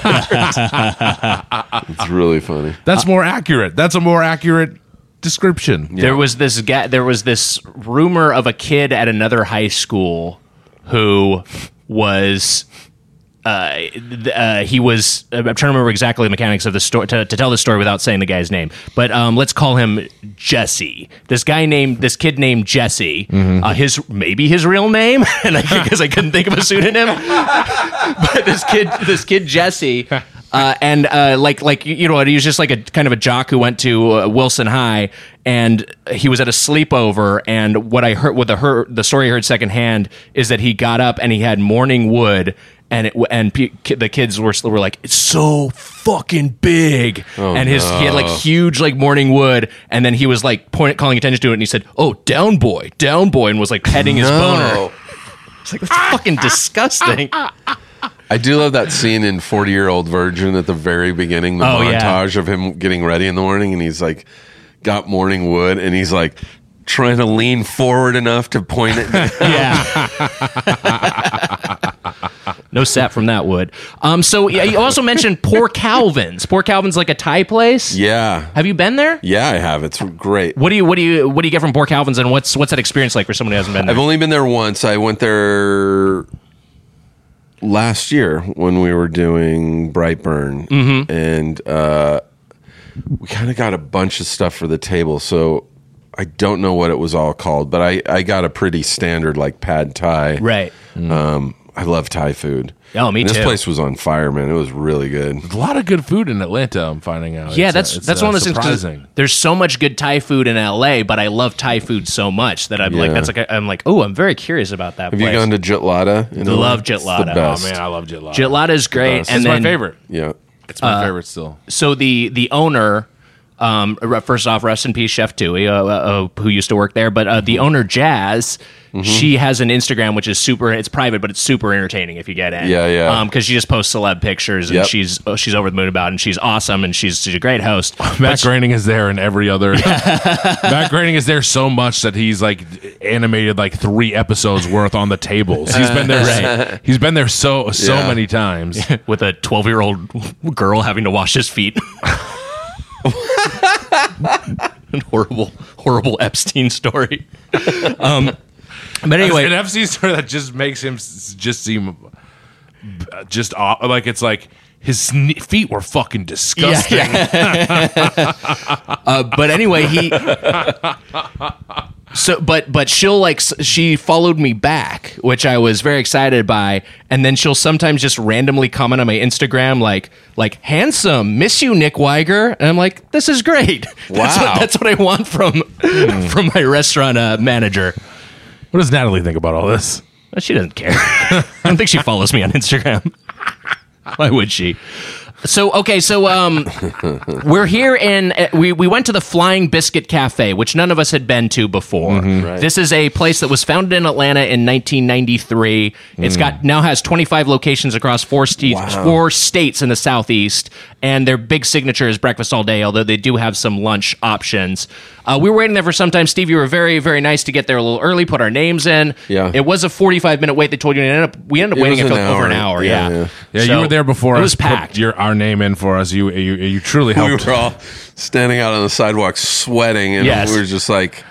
shirt. It's really funny. That's more accurate. That's a more accurate description. There was this guy. There was this rumor of a kid at another high school who was. Uh, th- uh, he was. I'm trying to remember exactly the mechanics of the story to, to tell the story without saying the guy's name. But um, let's call him Jesse. This guy named this kid named Jesse. Uh, his maybe his real name, and I because I couldn't think of a pseudonym. But this kid, this kid Jesse. Uh, and uh, like like you know he was just like a kind of a jock who went to uh, Wilson High, and he was at a sleepover. And what I heard, what the heard, the story I heard secondhand is that he got up and he had morning wood, and it and pe- the kids were were like, it's so fucking big, and his he had like huge like morning wood, and then he was like point, calling attention to it, and he said, "Oh, down boy, down boy," and was like petting his boner. It's like, that's fucking disgusting. I do love that scene in forty Year Old Virgin at the very beginning, the Oh, yeah. montage of him getting ready in the morning, and he's like got morning wood, and he's like trying to lean forward enough to point it down. Yeah. No sap from that wood. Um, so yeah, you also mentioned Poor Calvin's. Poor Calvin's like a Thai place. Yeah. Have you been there? Yeah, I have. It's great. What do you what do you what do you get from Poor Calvin's, and what's what's that experience like for someone who hasn't been there? I've only been there once. I went there last year when we were doing Brightburn, Mm-hmm. and uh, we kind of got a bunch of stuff for the table. So I don't know what it was all called, but I, I got a pretty standard like pad Thai. Right. Um, I love Thai food. Oh, me And too. This place was on fire, man. It was really good. A lot of good food in Atlanta. I'm finding out. Yeah, It's, that's uh, it's, that's uh, one of those things. 'cause surprising. There's so much good Thai food in L A, but I love Thai food so much that I'm like, Yeah. that's like, a, I'm like, oh, I'm very curious about that. Have place. you gone to Jitlada? You know, Love it's the Jitlada. best. Oh man, I love Jitlada. Jitlada is great, best. and It's then my favorite. Yeah. It's my favorite still. so the the owner, um, first off, rest in peace, Chef Tui, uh, uh, who used to work there. But uh, the owner, Jazz, Mm-hmm. she has an Instagram which is super. It's private, but it's super entertaining if you get in. Yeah, yeah. Because she just posts celeb pictures, and Yep. she's oh, she's over the moon about it, and she's awesome, and she's she's a great host. Matt Groening is there in every other. Matt Groening is there so much that he's like animated like three episodes worth on the tables. He's been there. He's been there so so Yeah. many times. With a twelve year old girl having to wash his feet. An horrible, horrible Epstein story. Um, but anyway, an F C story that just makes him s- just seem uh, just aw- like it's like his sne- feet were fucking disgusting. uh, but anyway, he. So, but but she'll like s- she followed me back, which I was very excited by, and then she'll sometimes just randomly comment on my Instagram like like handsome, miss you, Nick Weiger, and I'm like, this is great. That's Wow. what, that's what I want from from my restaurant uh, manager. What does Natalie think about all this? Well, she doesn't care. I don't think she follows me on Instagram. Why would she? So okay, so um, we're here in uh, we we went to the Flying Biscuit Cafe, which none of us had been to before. Right. This is a place that was founded in Atlanta in nineteen ninety-three. It's got now has twenty-five locations across four states, four states in the southeast, and their big signature is breakfast all day. Although they do have some lunch options. Uh, we were waiting there for some time. Steve, you were very very nice to get there a little early, put our names in. Yeah. It was a forty-five minute wait. They told you we ended up we ended up It waiting was I an feel, over an hour. hour. Yeah, Yeah, yeah. Yeah, So, you were there before It us. was put packed. Your our name in for us. You you you truly We helped. were all standing out on the sidewalk sweating, and Yes. we were just like,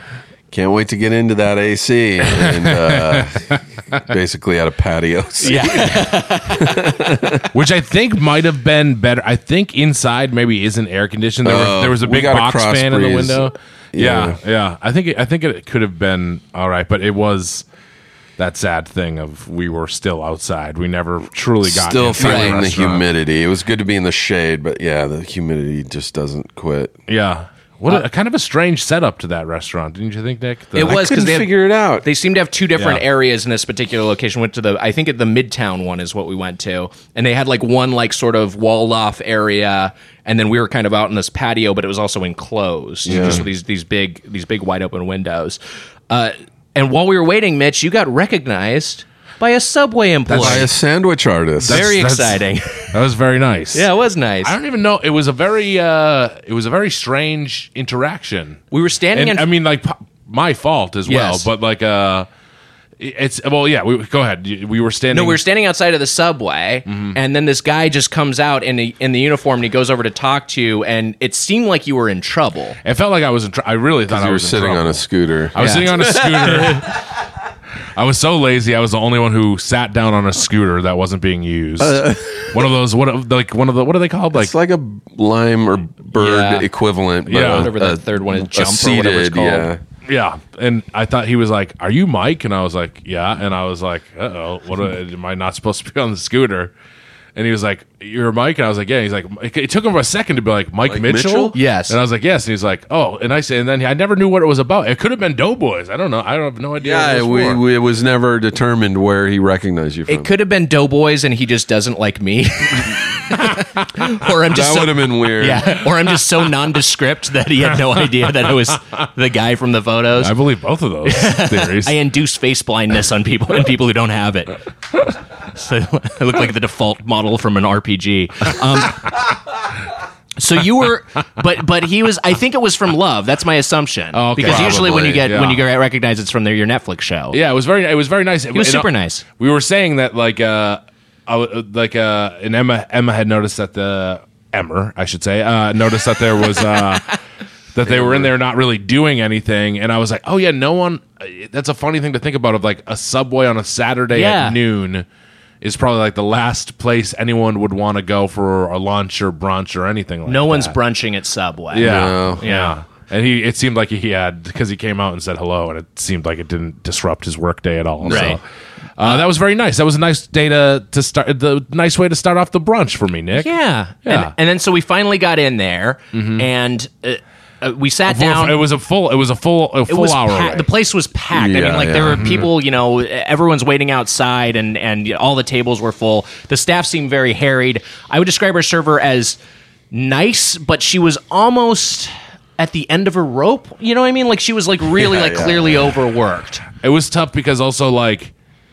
can't wait to get into that A C. And uh, basically had a patio seat. Yeah. Which I think might have been better. I think inside maybe isn't air conditioned. There, Oh, were, there was a we big got a box cross fan in the breeze. window. Yeah, Yeah. yeah. I think it, I think it could have been all right, but it was that sad thing of we were still outside. We never truly got Still into the feeling the restaurant. humidity. It was good to be in the shade, but yeah, the humidity just doesn't quit. Yeah. What a, kind of a strange setup to that restaurant, didn't you think, Nick? The- It was I because couldn't they had- figure it out. They seem to have two different Yeah. areas in this particular location. Went to the, I think at the Midtown one is what we went to, and they had like one like sort of walled off area, and then we were kind of out in this patio, but it was also enclosed, Yeah. just with these these big these big wide open windows. Uh, and while we were waiting, Mitch, you got recognized by a Subway employee. By a sandwich artist. Very That's- exciting. that was very nice. Yeah, it was nice. I don't even know. It was a very, uh, it was a very strange interaction. We were standing And in. I mean, like p- my fault as well, Yes. but like, uh, it's well, yeah. We go ahead. You- We were standing. No, we were standing outside of the Subway, Mm-hmm. and then this guy just comes out in the in the uniform, and he goes over to talk to you, and it seemed like you were in trouble. It felt like I was in. Tr- I really thought I You were was in sitting trouble. on a scooter. I was Yeah. sitting on a scooter. I was so lazy. I was the only one who sat down on a scooter that wasn't being used. one of those. What like one of the. What are they called? Like It's like a lime or bird Yeah. equivalent. But Yeah. a- Whatever the a- third one is, a jump or whatever it's seated, called. Yeah. yeah. And I thought he was like, "Are you Mike?" And I was like, "Yeah." And I was like, "Uh oh, what am I not supposed to be on the scooter?" And he was like, "You're Mike," and I was like, "Yeah." He's like, it took him a second to be like, "Mike, Mike Mitchell?" Mitchell? Yes. And I was like, "Yes." And he's like, "Oh," and I said, and then I never knew what it was about. It could have been Doughboys. I don't know. I don't have no idea. Yeah, what it was we, for. we, it was never determined where he recognized you from. It could have been Doughboys, and he just doesn't like me. or I'm just that so, would have been weird. yeah, or I'm just so nondescript that he had no idea that I was the guy from the photos. I believe both of those theories. I induce face blindness on people and people who don't have it. So I look like the default model from an R P G. Um, so you were, but but he was. I think it was from Love. That's my assumption. Oh, okay. Because usually when you get Probably, when you yeah. get recognized, it's from their your Netflix show. Yeah, it was very. It was very nice. It was super nice. We were saying that like uh, I w- like uh, and Emma Emma had noticed that the Emmer I should say uh, noticed that there was uh, that they were in there not really doing anything, and I was like, oh yeah, no one. That's a funny thing to think about of like a Subway on a Saturday Yeah. at noon. Is probably like the last place anyone would want to go for a lunch or brunch or anything like that. No one's brunching at Subway. Yeah, No. yeah. And he, it seemed like he had because he came out and said hello, and it seemed like it didn't disrupt his workday at all. Right. So, uh, that was very nice. That was a nice day to, to start. The nice way to start off the brunch for me, Nick. Yeah. Yeah. And, and then so we finally got in there, and uh, uh, we sat down. It was a full. It was a full. A It full was hour. packed. away. The place was packed. I mean, Yeah, like there yeah. were people, you know, everyone's waiting outside, and and all the tables were full. The staff seemed very harried. I would describe our server as nice, but she was almost at the end of her rope. You know what I mean? Like she was like really Yeah, like yeah, clearly overworked. It was tough because also like,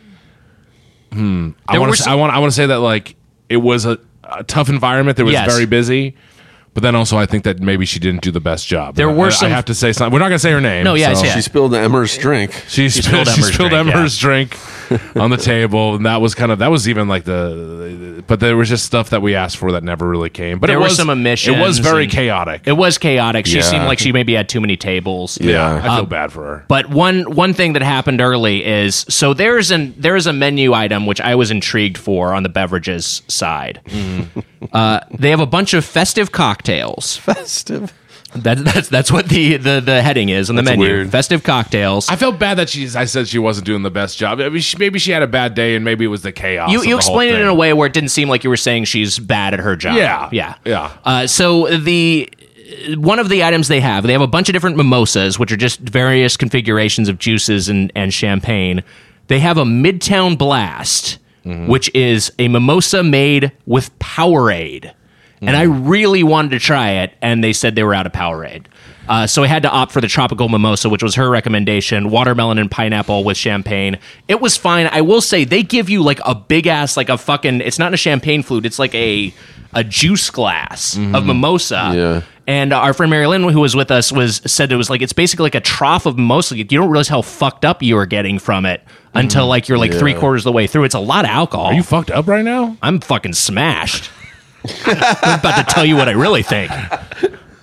hmm, I There want were to. some- I want. I want to say that like it was a, a tough environment. That was Yes. very busy. But then also, I think that maybe she didn't do the best job. There were I, some- I have to say something. We're not going to say her name. No, yeah, so- yeah. She spilled Emmer's drink. She, She spilled, spilled she Emmer's spilled drink, yeah. Emmer's drink on the table, and that was kind of that was even like the. But there was just stuff that we asked for that never really came. But There it were was some omissions It was very and- chaotic. It was chaotic. She Yeah. seemed like she maybe had too many tables. yeah, Yeah. I feel bad for her. But one one thing that happened early is so there's an there is a menu item which I was intrigued for on the beverages side. Uh, they have a bunch of festive cocktails. Festive. That, that's that's what the, the, the heading is on the That's menu. weird. Festive cocktails. I felt bad that she's. I said she wasn't doing the best job. I mean, she, maybe she had a bad day, and maybe it was the chaos. you of you the whole explained it thing. in a way where it didn't seem like you were saying she's bad at her job. Yeah. yeah, Yeah. Uh, so the one of the items they have, they have a bunch of different mimosas, which are just various configurations of juices and, and champagne. They have a Midtown Blast, Mm-hmm. which is a mimosa made with Powerade. And I really wanted to try it, and they said they were out of Powerade. Uh, so I had to opt for the tropical mimosa, which was her recommendation, watermelon and pineapple with champagne. It was fine. I will say they give you like a big ass, like a fucking, it's not a champagne flute, it's like a a juice glass of mimosa. Yeah. And our friend Mary Lynn, who was with us, was said it was like, it's basically like a trough of mimosa. You don't realize how fucked up you are getting from it until like you're like Yeah. three quarters of the way through. It's a lot of alcohol. Are you fucked up right now? I'm fucking smashed. I'm about to tell you what I really think.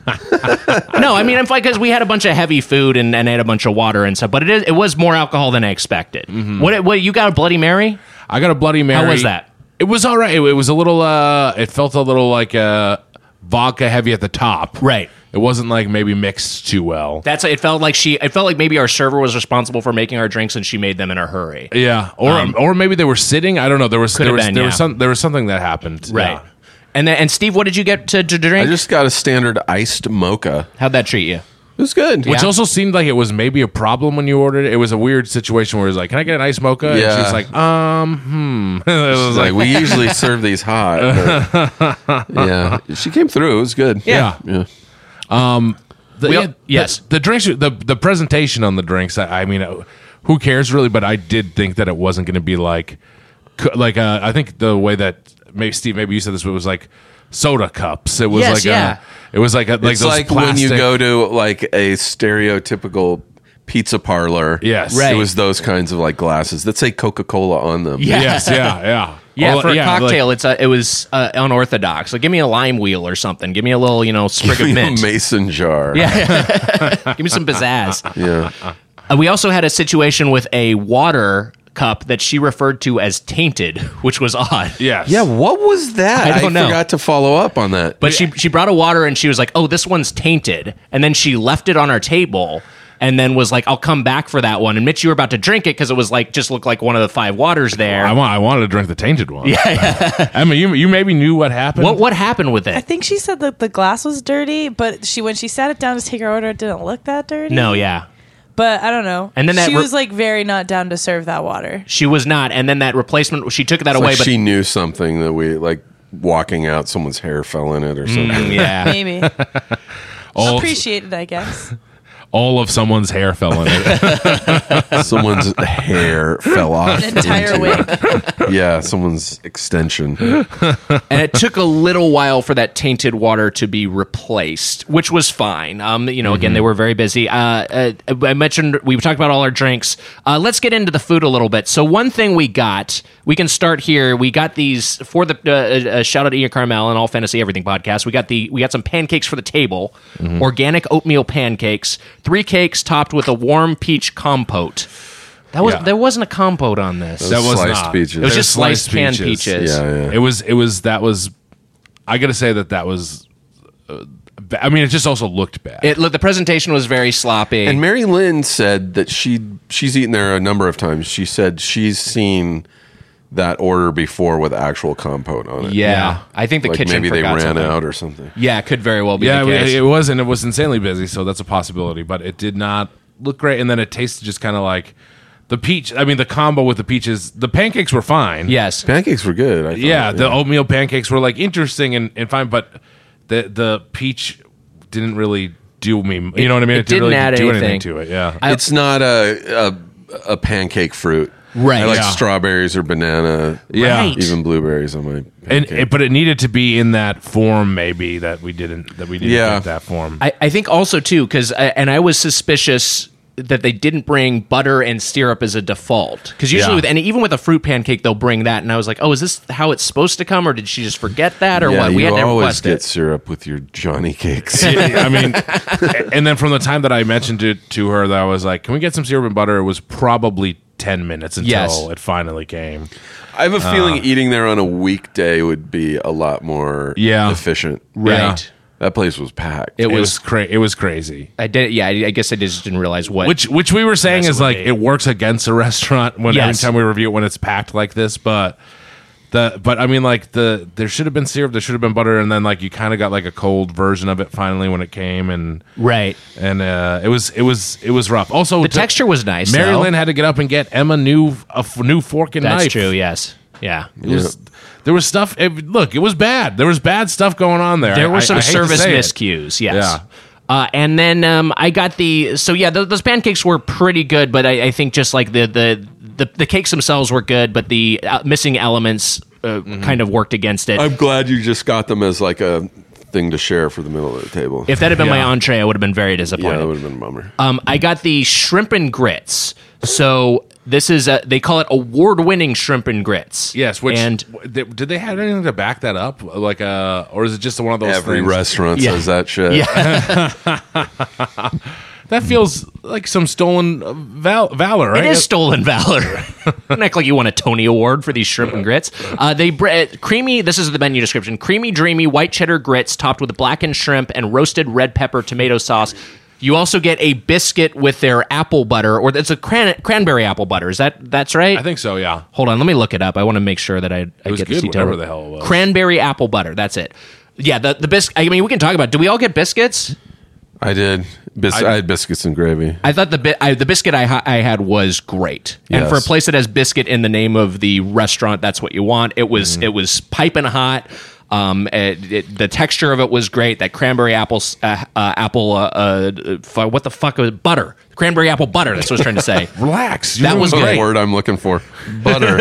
No, I mean, I'm fine because we had a bunch of heavy food and, and ate a bunch of water and stuff, but it is, it was more alcohol than I expected. Mm-hmm. What, what, you got a Bloody Mary? I got a Bloody Mary. How was that? It was all right. It, it was a little, uh, it felt a little like uh, vodka heavy at the top. Right. It wasn't like maybe mixed too well. That's it. Felt like she. It felt like maybe our server was responsible for making our drinks, and she made them in a hurry. Yeah, or Um, or maybe they were sitting. I don't know. There was Could there have was been, there yeah. was some there was something that happened. Right. Yeah. And then, and Steve, what did you get to, to drink? I just got a standard iced mocha. How'd that treat you? It was good. Which Yeah. also seemed like it was maybe a problem when you ordered it. It was a weird situation where it was like, "Can I get an iced mocha?" Yeah. And she's like, "Um, hmm." It was It's like, like, we usually serve these hot. but- yeah, she came through. It was good. yeah. yeah. The, We yeah, all- yes. the, the drinks, the the presentation on the drinks. I, I mean, uh, who cares really? But I did think that it wasn't going to be like, cu- like uh, I think the way that maybe Steve, maybe you said this, but it was like soda cups. It was Yes, like, yeah. a, it was like a, like It's those like when you plastic- go to like a stereotypical pizza parlor. Yes. Right. It was those kinds of like glasses that say Coca-Cola on them. Yeah. Yes, yeah, yeah, Yeah, Well, for a yeah, cocktail, like- it's uh, it was uh, unorthodox. Like, give me a lime wheel or something. Give me a little, you know, sprig Give of me a mint. mason jar. Yeah, give me some pizzazz. Yeah. Uh, we also had a situation with a water cup that she referred to as tainted, which was odd. yes, Yeah, what was that? I don't know. forgot to follow up on that. But she she brought a water and she was like, "Oh, this one's tainted," and then she left it on our table. And then was like, "I'll come back for that one." And Mitch, you were about to drink it because it was like just looked like one of the five waters there. I want. I wanted to drink the tainted one. Yeah, yeah. I mean, you you maybe knew what happened. What what happened with I it? think she said that the glass was dirty, but she when she sat it down to take her order, it didn't look that dirty. No, yeah, But I don't know. And then that she re- was like very not down to serve that water. she was not. And then that replacement, she took that It's away. like but she knew something that we like walking out, someone's hair fell in it or something. Mm, yeah, Maybe. all, Appreciate it, I guess. all of someone's hair fell in it. Someone's hair fell off. An entire into- wig. Yeah, someone's extension. and it took a little while for that tainted water to be replaced, which was fine. Um, you know, again, they were very busy. Uh, uh, I mentioned we talked about all our drinks. Uh, let's get into the food a little bit. So one thing we got, we can start here. We got these for the uh, uh, shout out to Ian Carmel and All Fantasy Everything podcast. We got the we got some pancakes for the table, organic oatmeal pancakes, three cakes topped with a warm peach compote. That was Yeah. there wasn't a compote on this. That was Sliced not. peaches. It was They just were sliced canned peaches. Yeah, yeah. It was. It was. That was. I gotta say that that was. Uh, ba- I mean, it just also looked bad. It look the presentation was very sloppy. And Mary Lynn said that she she's eaten there a number of times. She said she's seen that order before with actual compote on it. yeah, Yeah. I think the like kitchen maybe they forgot ran something. out or something. Yeah, it could very well be yeah, the it, case. it was, and it was insanely busy, so that's a possibility. But it did not look great, and then it tasted just kind of like the peach. I mean, the combo with the peaches. The pancakes were fine. yes. Pancakes were good. I thought, Yeah, the oatmeal pancakes were like interesting and, and fine, but the the peach didn't really do me. You know what I mean? it didn't really add do anything. anything to it. Yeah. It's not a, a a pancake fruit. Right. I like Yeah. strawberries or banana. Yeah. Right. Even blueberries on my and pancake. it, but it needed to be in that form, maybe that we didn't that we didn't Yeah. get that form. I, I think also too because and I was suspicious that they didn't bring butter and syrup as a default because usually Yeah. with and even with a fruit pancake they'll bring that and I was like, oh, is this how it's supposed to come or did she just forget that or yeah, what? We you had to always request get it. syrup with your Johnny cakes. I mean, and then from the time that I mentioned it to her, that I was like, "Can we get some syrup and butter?" It was probably ten minutes until Yes. it finally came. I have a feeling Uh. eating there on a weekday would be a lot more Yeah. efficient. Right. Yeah. That place was packed. It It was was. cra- It was crazy. I did. Yeah, I, I guess I just didn't realize what. Which which we were saying Yes, is it would like be. it works against a restaurant when every Yes. time we review it when it's packed like this, but the but I mean like the there should have been syrup, there should have been butter, and then like you kind of got like a cold version of it finally when it came, and right. and uh, it was it was it was rough. Also, The to- texture was nice. Mary though. Lynn had to get up and get Emma new a f- new fork and That's knife. true. Yes. Yeah. It was, there was stuff. It, look, it was bad. There was bad stuff going on there. There were I- some I hate to service say it. miscues, yes. Yeah. Uh, and then um, I got the so yeah, th- those pancakes were pretty good, but I, I think just like the, the the the cakes themselves were good, but the uh, missing elements uh, kind of worked against it. I'm glad you just got them as like a thing to share for the middle of the table. if that had been my Yeah. entree, I would have been very yeah, disappointed. that would have been a bummer. Um, I got the shrimp and grits. So This is a, they call it award-winning shrimp and grits. Yes, which and did did they have anything to back that up? Like, uh, or is it just one of those Every things? restaurant Yeah. says that shit. yeah, That feels like some stolen uh, val- valor, right? it is stolen valor. Don't act like you won a Tony Award for these shrimp and grits. Uh, they bre- creamy. This is the menu description: creamy, dreamy white cheddar grits topped with blackened shrimp and roasted red pepper tomato sauce. You also get a biscuit with their apple butter, or it's a cran- cranberry apple butter. Is that that's right? I think so. Yeah. Hold on, let me look it up. I want to make sure that I, I was get good, this detail. whatever the hell it was. Cranberry apple butter. That's it. Yeah, the the biscuit. I mean, we can talk about. Do we all get biscuits? I did. Bis- I, had biscuits and gravy. I thought the bi- I, the biscuit I, ha- I had was great, and Yes. for a place that has biscuit in the name of the restaurant, that's what you want. It was Mm-hmm. it was piping hot. Um, it, it, the texture of it was great. That cranberry apple s- uh, uh, apple uh, uh, f- what the fuck was it? Butter? Cranberry apple butter. That's what I was trying to say. Relax. That was What's great. the word I'm looking for? Butter.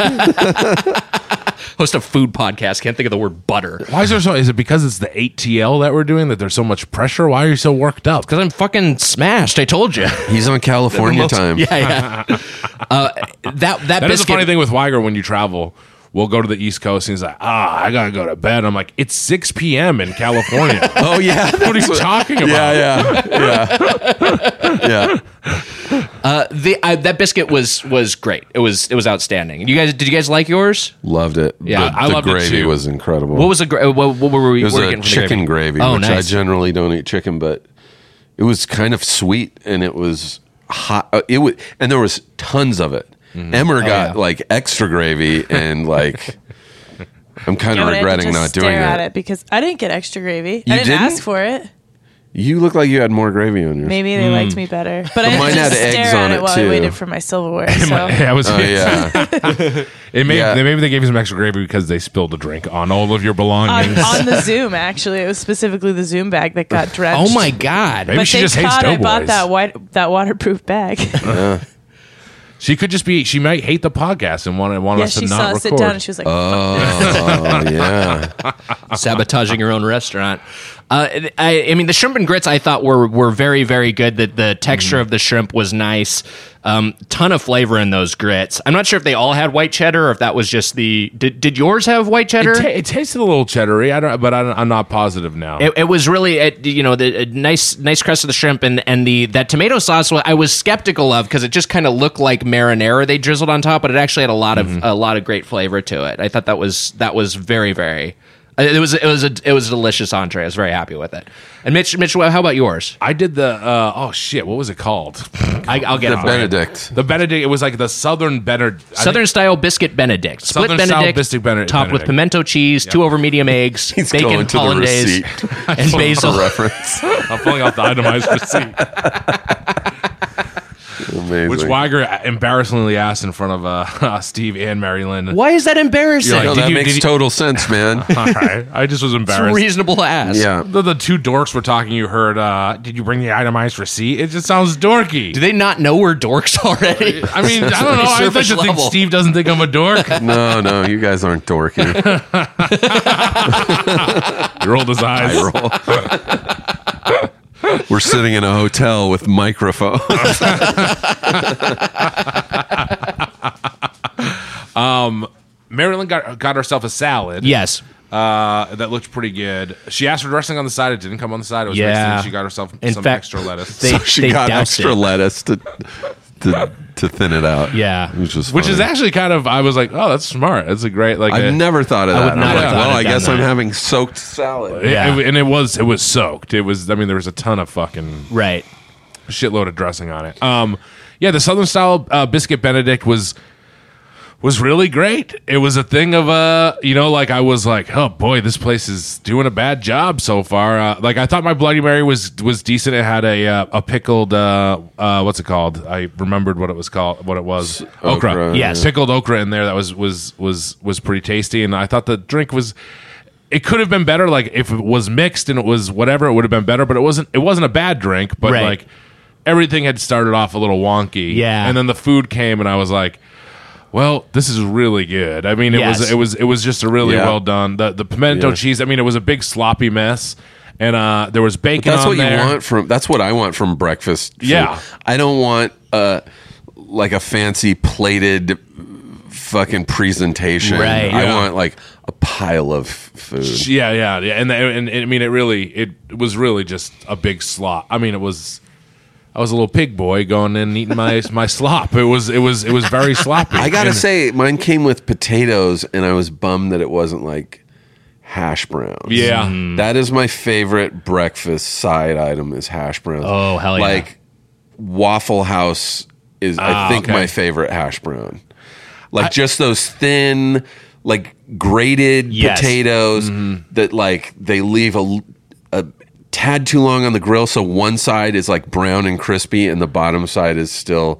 Host a food podcast. Can't think of the word butter Why is there so? Is it because it's the eight T L that we're doing that there's so much pressure? Why are you so worked up? because I'm fucking smashed. I told you. He's on California time. Yeah, yeah. uh, that that, That biscuit. is a funny thing with Weiger when you travel. We'll go to the East Coast and he's like, ah, I gotta go to bed. I'm like, it's six p.m. in California. Oh yeah. What are you talking about? Yeah, yeah, yeah, yeah. Uh, the uh, that biscuit was was great. It was it was outstanding. You guys, did you guys like yours? Loved it. Yeah, the, I the loved it we too. was incredible. What was the gra- what, what were we? It was were we a getting from the chicken gravy, Oh, which nice. I generally don't eat chicken, but it was kind of sweet and it was hot. Uh, it was, and there was tons of it. Emmer got yeah. like extra gravy, and like I'm kind Yeah, of but I had to regretting just not doing stare at that. it because I didn't get extra gravy. You I didn't, didn't? ask for it. You look like you had more gravy on yours. Maybe they liked me better, but, I had mine to just had eggs stare on at it, it while too. I waited for my silverware. So. Yeah, I was. Oh yeah, It may, Yeah. they, maybe they gave you some extra gravy because they spilled a drink on all of your on, belongings. on the Zoom, actually, it was specifically the Zoom bag that got drenched. Oh my god! Maybe But she thank just hates God I bought Doughboys. that white that waterproof bag. She could just be. She might hate the podcast and want, want yeah, us to she not saw us record. sit down and she was like, oh yeah. Sabotaging your own restaurant. Uh, I, I mean, the shrimp and grits I thought were were very very good. The the texture of the shrimp was nice. Um, ton of flavor in those grits. I'm not sure if they all had white cheddar or if that was just the. Did, did yours have white cheddar? It, ta- it tasted a little cheddary, I don't, but I don't, I'm not positive now. It, it was really, it, you know, the a nice, nice crust of the shrimp and and the that tomato sauce. I was skeptical of because it just kind of looked like marinara they drizzled on top, but it actually had a lot of a lot of great flavor to it. I thought that was that was very very. It was it was a it was a delicious entree. I was very happy with it. And Mitch, Mitch, how about yours? I did the. Uh, oh shit! What was it called? I, I'll get The it. for you. Benedict. The Benedict. It was like the Southern Benedict. Southern style biscuit Benedict, split Southern style Benedict, biscuit Benedict- topped with Benedict. pimento cheese, two over medium eggs, He's bacon going to the hollandaise, receipt. and basil. reference. I'm pulling out the itemized receipt, Amazing. which Weiger embarrassingly asked in front of uh, Steve and Mary Lynn. Why is that embarrassing? You're No, like, Did that you- makes did you- total sense, man. All right, I just was It's embarrassed. reasonable to ask. Yeah. The, the two dorks were talking. You heard? Uh, did you bring the itemized receipt? It just sounds dorky. Do they not know we're dorks already? I mean, I don't know. I like Surface to think level. Steve doesn't think I'm a dork. No, no, you guys aren't dorky. He rolled his eyes. We're sitting in a hotel with microphones. Marilyn got got herself a salad. Yes. Uh, that looked pretty good. She asked for dressing on the side. It didn't come on the side. It was Yeah. mixed in. She got herself In some fact, extra lettuce. They, she they got doused extra it. lettuce to, to to thin it out. Yeah. which was Which is funny. actually kind of, I was like, oh, that's smart. That's a great, like, I've a, never thought of I that. would I'm not like, have thought well, of I done guess I'm that. having soaked salad. it- Yeah. it- and it was, it was soaked. It was, I mean, there was a ton of fucking Right. shitload of dressing on it. Um, yeah, the Southern style uh, biscuit Benedict was was really great. It was a thing of uh, you know, like I was like, oh boy, this place is doing a bad job so far. Uh, like I thought my Bloody Mary was was decent. It had a uh, a pickled uh, uh, what's it called? I remembered what it was called. What it was? Okra. okra, Yes. pickled okra in there. That was was was was pretty tasty. And I thought the drink was. It could have been better. Like if it was mixed and it was whatever, it would have been better. But it wasn't. It wasn't a bad drink. But Right. like everything had started off a little wonky. Yeah. And then the food came, and I was like, well, this is really good. I mean, it Yes. was it was it was just a really Yeah. well done. The the pimento Yeah. cheese. I mean, it was a big sloppy mess, and uh, there was bacon. That's on what there. you want from. That's what I want from breakfast. food. Yeah. I don't want uh, like a fancy plated fucking presentation. Right. I Yeah. want like a pile of food. Yeah, yeah, yeah. And, and and I mean, it really it was really just a big slop. I mean, it was. I was a little pig boy going in and eating my my slop. It was it was it was very sloppy. I gotta And- say, mine came with potatoes, and I was bummed that it wasn't like hash browns. Yeah. That is my favorite breakfast side item is hash browns. Oh, hell yeah. Like Waffle House is, Ah, I think, okay. my favorite hash brown. Like just those thin, like grated Yes. potatoes Mm-hmm. that like they leave a, a tad too long on the grill, so one side is like brown and crispy, and the bottom side is still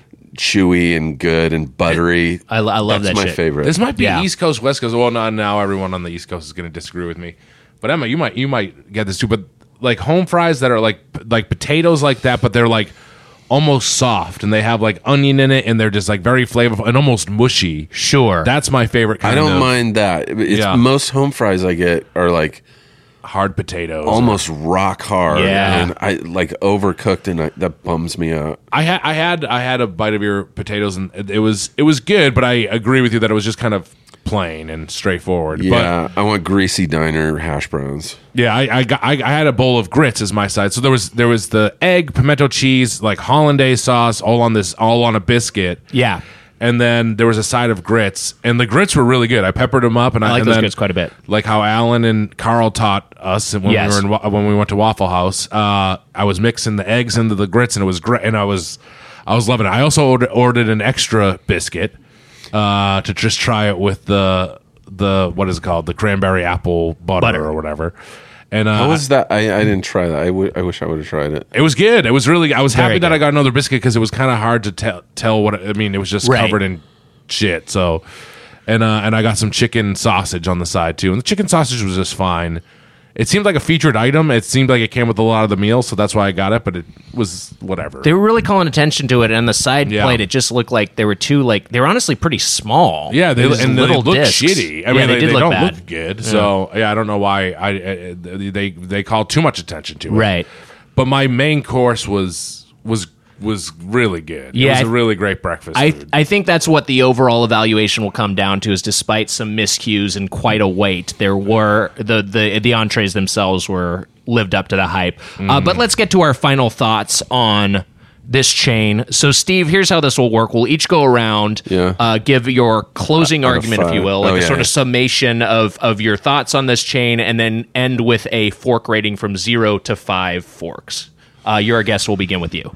chewy and good and buttery. I, I love That's that my shit. favorite. This might be Yeah. East Coast, West Coast. Well, not now. Everyone on the East Coast is going to disagree with me. But Emma, you might you might get this too. But like home fries that are like like potatoes like that, but they're like almost soft, and they have like onion in it, and they're just like very flavorful and almost mushy. Sure. That's my favorite kind I don't of mind that. It's, Yeah. Most home fries I get are like hard potatoes. almost rock hard, Yeah. and I like overcooked, and I, that bums me out. I had I had I had a bite of your potatoes, and it it was it was good, but I agree with you that it was just kind of plain and straightforward. Yeah, I want greasy diner hash browns. But yeah, I I, got, I I had a bowl of grits as my side. So there was there was the egg, pimento cheese, like hollandaise sauce, all on this all on a biscuit. Yeah. And then there was a side of grits, and the grits were really good. I peppered them up, and I, I like and those then, grits quite a bit. Like how Alan and Carl taught us when Yes. we were in, Wa- when we went to Waffle House. Uh, I was mixing the eggs into the grits, and it was great. And I was I was loving it. I also ordered, ordered an extra biscuit uh, to just try it with the the what is it called, the cranberry apple butter, Butter. or whatever. And uh, How was that? I, I didn't try that. I, w- I wish I would have tried it. it was good. It was really. I was happy Very that good. I got another biscuit because it was kind of hard to tell tell what. I mean, it was just Right. covered in shit. So, and uh, and I got some chicken sausage on the side too, and the chicken sausage was just fine. It seemed like a featured item. It seemed like it came with a lot of the meal, so that's why I got it. But it was whatever. They were really calling attention to it, and the side Yeah. plate, it just looked like they were two, like, they were honestly pretty small. yeah, they It was and they little look discs. shitty. I Yeah, mean, they they, did they look don't bad. look good. So yeah, I don't know why I, I they they called too much attention to it. Right. But my main course was was was really good. Yeah, it was I- a really great breakfast. I, food. I think that's what the overall evaluation will come down to is despite some miscues and quite a wait, there were the the, the entrees themselves were lived up to the hype. Uh, Mm. but let's get to our final thoughts on this chain. So, Steve, here's how this will work. We'll each go around, Yeah. uh, give your closing Out of argument, if you five. will, like Oh, a yeah, sort yeah. of summation of, of your thoughts on this chain, and then end with a fork rating from zero to five forks. Uh, you're a guest. We'll begin with you.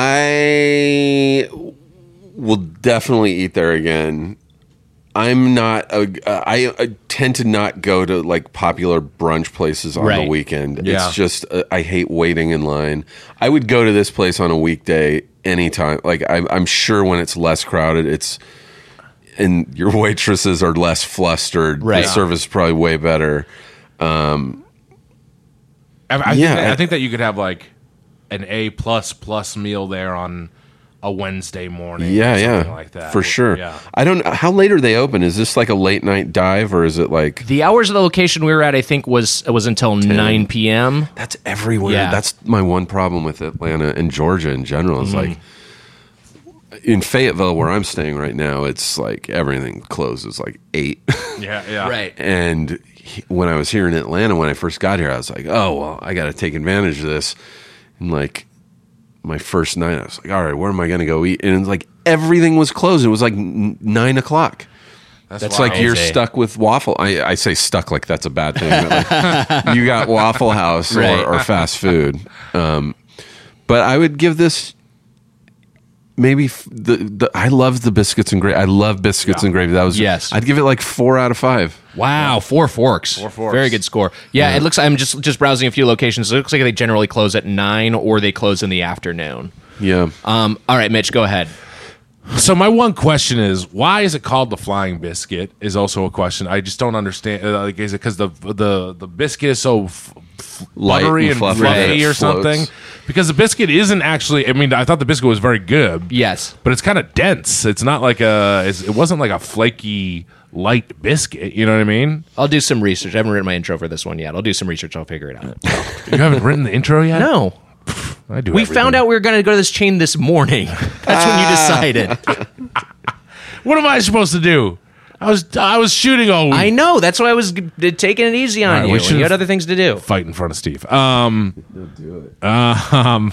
I will definitely eat there again. I'm not. A, I, I tend to not go to like popular brunch places on Right. the weekend. Yeah. It's just uh, I hate waiting in line. I would go to this place on a weekday anytime. Like I'm, I'm sure when it's less crowded, it's and your waitresses are less flustered. Right. The service is probably way better. I, I, Yeah, think that, I I- think that you could have like an A plus plus meal there on a Wednesday morning. Yeah, or something yeah, like that for sure. Yeah, I don't. How late are they open? Is this like a late night dive or is it like? The hours of the location we were at, I think, was was until nine p.m. That's everywhere. Yeah. That's my one problem with Atlanta and Georgia in general. Is like in Fayetteville, where I'm staying right now, it's like everything closes like eight. yeah, yeah. and he- when I was here in Atlanta, when I first got here, I was like, oh well, I got to take advantage of this. And like my first night, I was like, all right, where am I going to go eat? And it's like everything was closed. It was like n- nine o'clock. That's like you're Crazy. stuck with Waffle. I, I say stuck like that's a bad thing. But like, you got Waffle House or, Right. or fast food. Um, but I would give this maybe f- the, the I love the biscuits and gravy. I love biscuits and gravy. That was Yes. I'd give it like four out of five. Wow, four forks. Four forks. Very good score. Yeah, it looks. I'm just just browsing a few locations. It looks like they generally close at nine or they close in the afternoon. Yeah. Um. All right, Mitch, go ahead. So my one question is, why is it called the Flying Biscuit? Is also a question. I just don't understand. uh, Like, is it because the the the biscuit is so f- f- Light buttery and and fluffy fluffy, that it or floats. something? Because the biscuit isn't actually. I mean, I thought the biscuit was very good. Yes. but it's kind of dense. It's not like a. It's, it wasn't like a flaky light biscuit. You know what I mean? I'll do some research. I haven't written my intro for this one yet. I'll do some research. I'll figure it out. You haven't written the intro yet? No. I do. We everything. found out we were going to go to this chain this morning. That's when you decided. What am I supposed to do? I was I was shooting all week. I know. That's why I was g- taking it easy on All right, we you. should've- You had other things to do. Fight in front of Steve. Um, Don't do it. Uh, um,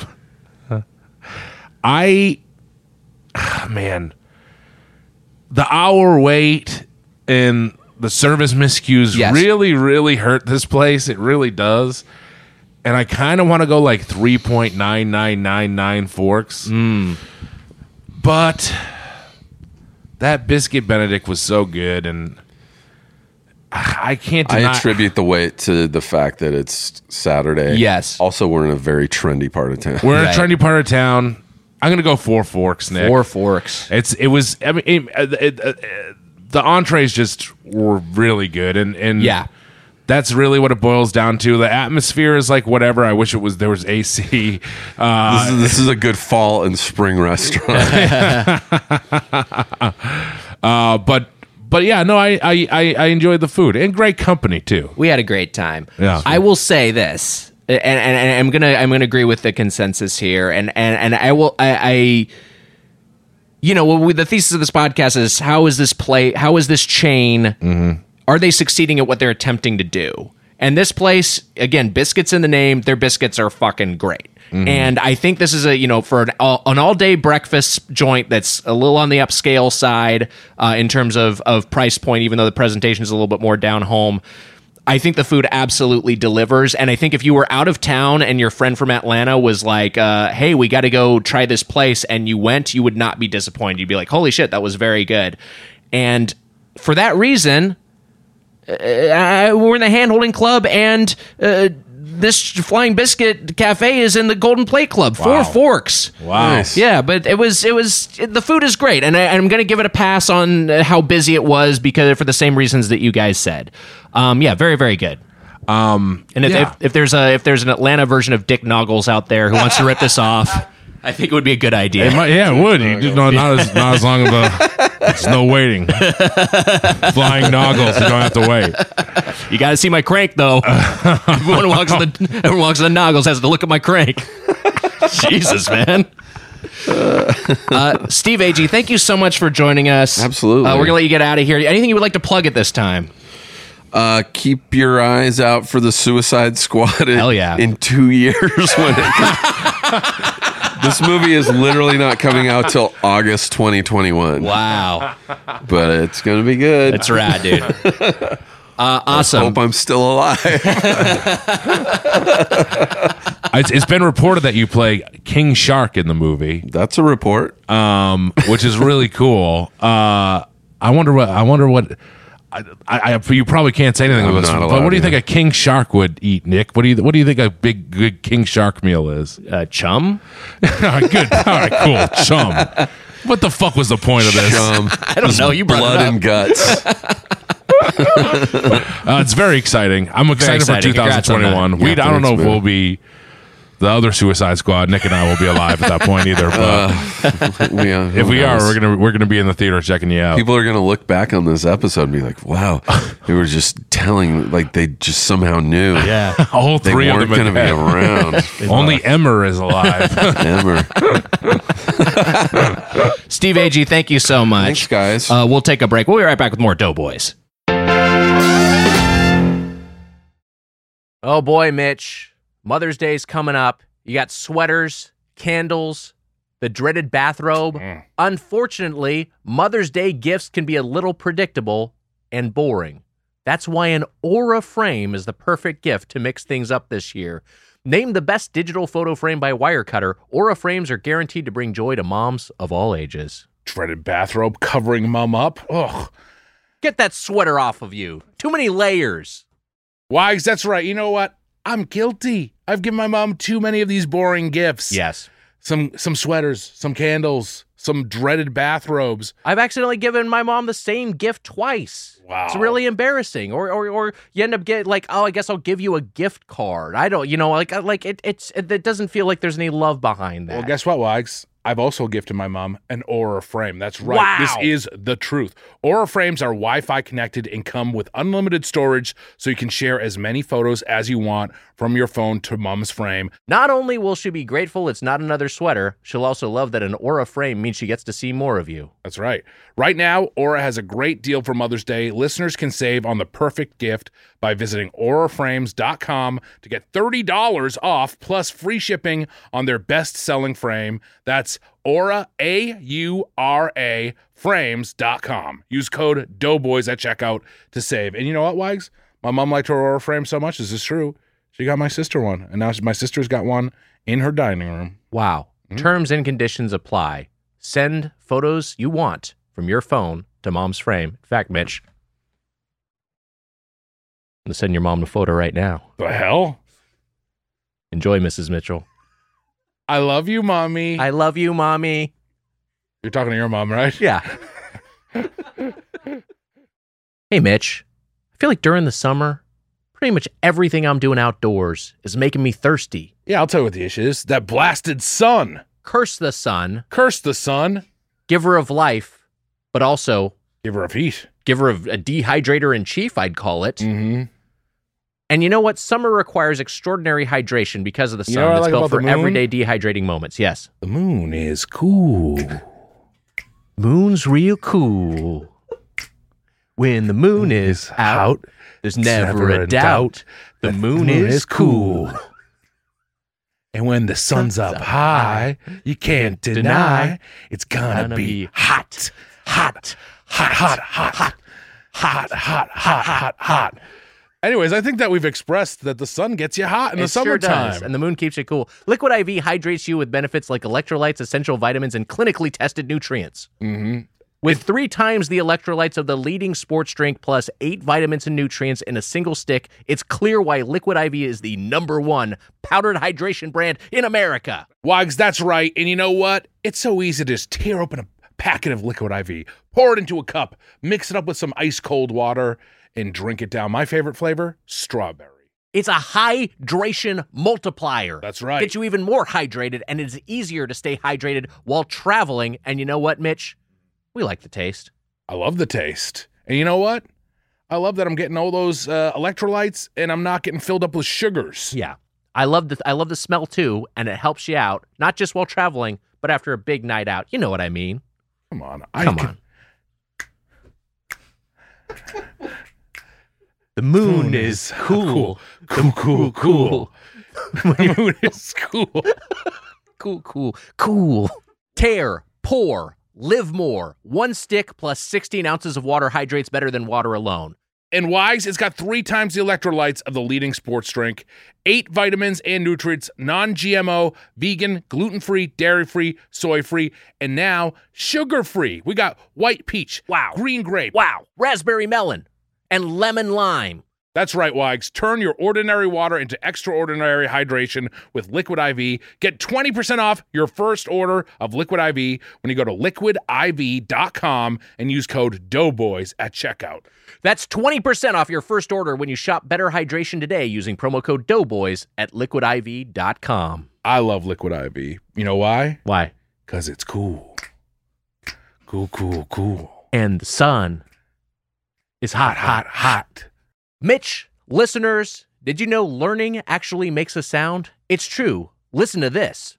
I, man, the hour wait and the service miscues Yes. really, really hurt this place. It really does. And I kind of want to go like three point nine nine nine nine forks. Mm. But that biscuit Benedict was so good, and I can't deny. I attribute the wait to the fact that it's Saturday. Yes. Also, we're in a very trendy part of town. We're in a Right. trendy part of town. I'm gonna go four forks, Nick. Four forks. It's it was. I mean, it, it, it, the entrees just were really good, and and Yeah. that's really what it boils down to. The atmosphere is like whatever. I wish it was there was A C. Uh, this, is, this is a good fall and spring restaurant. uh, but but yeah, no, I, I I I enjoyed the food and great company too. We had a great time. Yeah. I will say this, and, and, and I'm gonna I'm gonna agree with the consensus here, and and, and I will I, I you know we, the thesis of this podcast is how is this play how is this chain Mm-hmm. are they succeeding at what they're attempting to do? And this place, again, biscuits in the name, their biscuits are fucking great. Mm-hmm. And I think this is a, you know, for an all, an all-day breakfast joint that's a little on the upscale side uh, in terms of, of price point, even though the presentation is a little bit more down home. I think the food absolutely delivers. And I think if you were out of town and your friend from Atlanta was like, uh, hey, we got to go try this place, and you went, you would not be disappointed. You'd be like, holy shit, that was very good. And for that reason, uh, we're in the hand-holding club, and uh, this Flying Biscuit Cafe is in the Golden Plate Club. Four Wow. forks. Wow. Nice. Yeah, but it was it was the food is great, and I, I'm going to give it a pass on how busy it was because for the same reasons that you guys said. Um, yeah, very very good. Um, and if, yeah. if if there's a if there's an Atlanta version of Dick Noggles out there who wants to rip this off, I think it would be a good idea. It might, yeah, it would. You just, no, not as not as long of a. It's no waiting. Flying noggles. You don't have to wait. You got to see my crank, though. everyone who walks in the everyone walks in the Noggles has to look at my crank. Jesus, man. Uh, Steve Agee, thank you so much for joining us. Absolutely. Uh, we're gonna let you get out of here. Anything you would like to plug at this time? Uh, keep your eyes out for the Suicide Squad in, Hell yeah. in two years. When it comes. This movie is literally not coming out till August twenty twenty-one. Wow, But it's going to be good. that's rad, dude. Uh, awesome. Hope I'm still alive. It's, it's been reported that you play King Shark in the movie, That's a report. um, which is really cool. Uh, I wonder what I wonder what. I, I, I, you probably can't say anything I'm with this, not but allowed what do you to. think a king shark would eat, Nick? What do you What do you think a big good king shark meal is? Uh, chum? All right, good. All right, cool. Chum. What the fuck was the point of this? Um, I don't know. You brought blood it up. and guts. Uh, it's very exciting. I'm excited exciting. for Congrats on that. twenty twenty-one. We, Yeah, I don't know thanks, if man. we'll be the other Suicide Squad. Nick and I will be alive at that point either. But We, uh, if who we are, knows? we're gonna we're gonna be in the theater checking you out. People are going to look back on this episode and be like, wow, they were just telling, like they just somehow knew. Yeah. All They three of weren't them. going to be around. Only Emmer is alive. Ever. Steve Agee, thank you so much. Thanks, guys. Uh, we'll take a break. We'll be right back with more Doughboys. Oh boy, Mitch. Mother's Day's coming up. You got sweaters, candles, the dreaded bathrobe. Unfortunately, Mother's Day gifts can be a little predictable and boring. That's why an Aura frame is the perfect gift to mix things up this year. Named the best digital photo frame by Wirecutter, Aura frames are guaranteed to bring joy to moms of all ages. Dreaded bathrobe covering mom up. Ugh. Get that sweater off of you. Too many layers. Wags, that's right. You know what? I'm guilty. I've given my mom too many of these boring gifts. Yes. Some some sweaters, some candles, some dreaded bathrobes. I've accidentally given my mom the same gift twice. Wow. It's really embarrassing. Or or or you end up getting like, oh, I guess I'll give you a gift card. I don't, you know, like like it it's it, it doesn't feel like there's any love behind that. Well, guess what, Wags? I've also gifted my mom an Aura frame. That's right. This Wow. is the truth. Aura frames are Wi-Fi connected and come with unlimited storage, so you can share as many photos as you want from your phone to mom's frame. Not only will she be grateful it's not another sweater, she'll also love that an Aura frame means she gets to see more of you. That's right. Right now, Aura has a great deal for Mother's Day. Listeners can save on the perfect gift by visiting aura frames dot com to get thirty dollars off plus free shipping on their best-selling frame. That's Aura, A U R A, frames dot com. Use code Doughboys at checkout to save. And you know what, Wags? My mom liked her Aura frame so much. This is true. She got my sister one, and now my sister's got one in her dining room. Wow. Mm. Terms and conditions apply. Send photos you want from your phone to mom's frame. In fact, Mitch, I'm going to send your mom a photo right now. The hell? Enjoy, Missus Mitchell. I love you, Mommy. I love you, Mommy. You're talking to your mom, right? Yeah. Hey, Mitch. I feel like during the summer, pretty much everything I'm doing outdoors is making me thirsty. Yeah, I'll tell you what the issue is. That blasted sun. Curse the sun, Curse the sun. giver of life, but also Give her a feet. giver of a dehydrator in chief, I'd call it. Mm-hmm. And you know what? Summer requires extraordinary hydration because of the You sun know what I that's like built about for the moon? everyday dehydrating moments. Yes. The moon is cool. Moon's real cool. When the moon is out, there's never a doubt. The moon is cool. And when the sun's up high, you can't deny it's gonna Gonna be be hot, hot, hot, hot, hot, hot, hot, hot, hot, hot, hot. Anyways, I think that we've expressed that the sun gets you hot in the It sure does, summertime. and the moon keeps you cool. Liquid I V hydrates you with benefits like electrolytes, essential vitamins, and clinically tested nutrients. Mm-hmm. With three times the electrolytes of the leading sports drink plus eight vitamins and nutrients in a single stick, it's clear why Liquid I V is the number one powdered hydration brand in America. Wags, that's right. And you know what? It's so easy to just tear open a packet of Liquid I V, pour it into a cup, mix it up with some ice cold water, and drink it down. My favorite flavor, strawberry. It's a hydration multiplier. That's right. Gets you even more hydrated, and it's easier to stay hydrated while traveling. And you know what, Mitch? We like the taste. I love the taste. And you know what? I love that I'm getting all those uh, electrolytes and I'm not getting filled up with sugars. Yeah. I love the I love the smell too, and it helps you out, not just while traveling, but after a big night out. You know what I mean. Come on. Come I on. The moon is cool. Cool, cool, cool. The moon is cool. Cool, cool, cool. Tear, pour, live more. One stick plus sixteen ounces of water hydrates better than water alone. And Wise, it's got three times the electrolytes of the leading sports drink, eight vitamins and nutrients, non-G M O, vegan, gluten-free, dairy-free, soy-free, and now sugar-free. We got white peach, Wow. green grape. Wow. Raspberry melon and lemon lime. That's right, Wags. Turn your ordinary water into extraordinary hydration with Liquid I V. Get twenty percent off your first order of Liquid I V when you go to liquid I V dot com and use code Doughboys at checkout. That's twenty percent off your first order when you shop Better Hydration today using promo code Doughboys at liquid I V dot com. I love Liquid I V. You know why? Why? Because it's cool. Cool, cool, cool. And the sun is hot, hot, hot. Mitch, listeners, did you know learning actually makes a sound? It's true. Listen to this.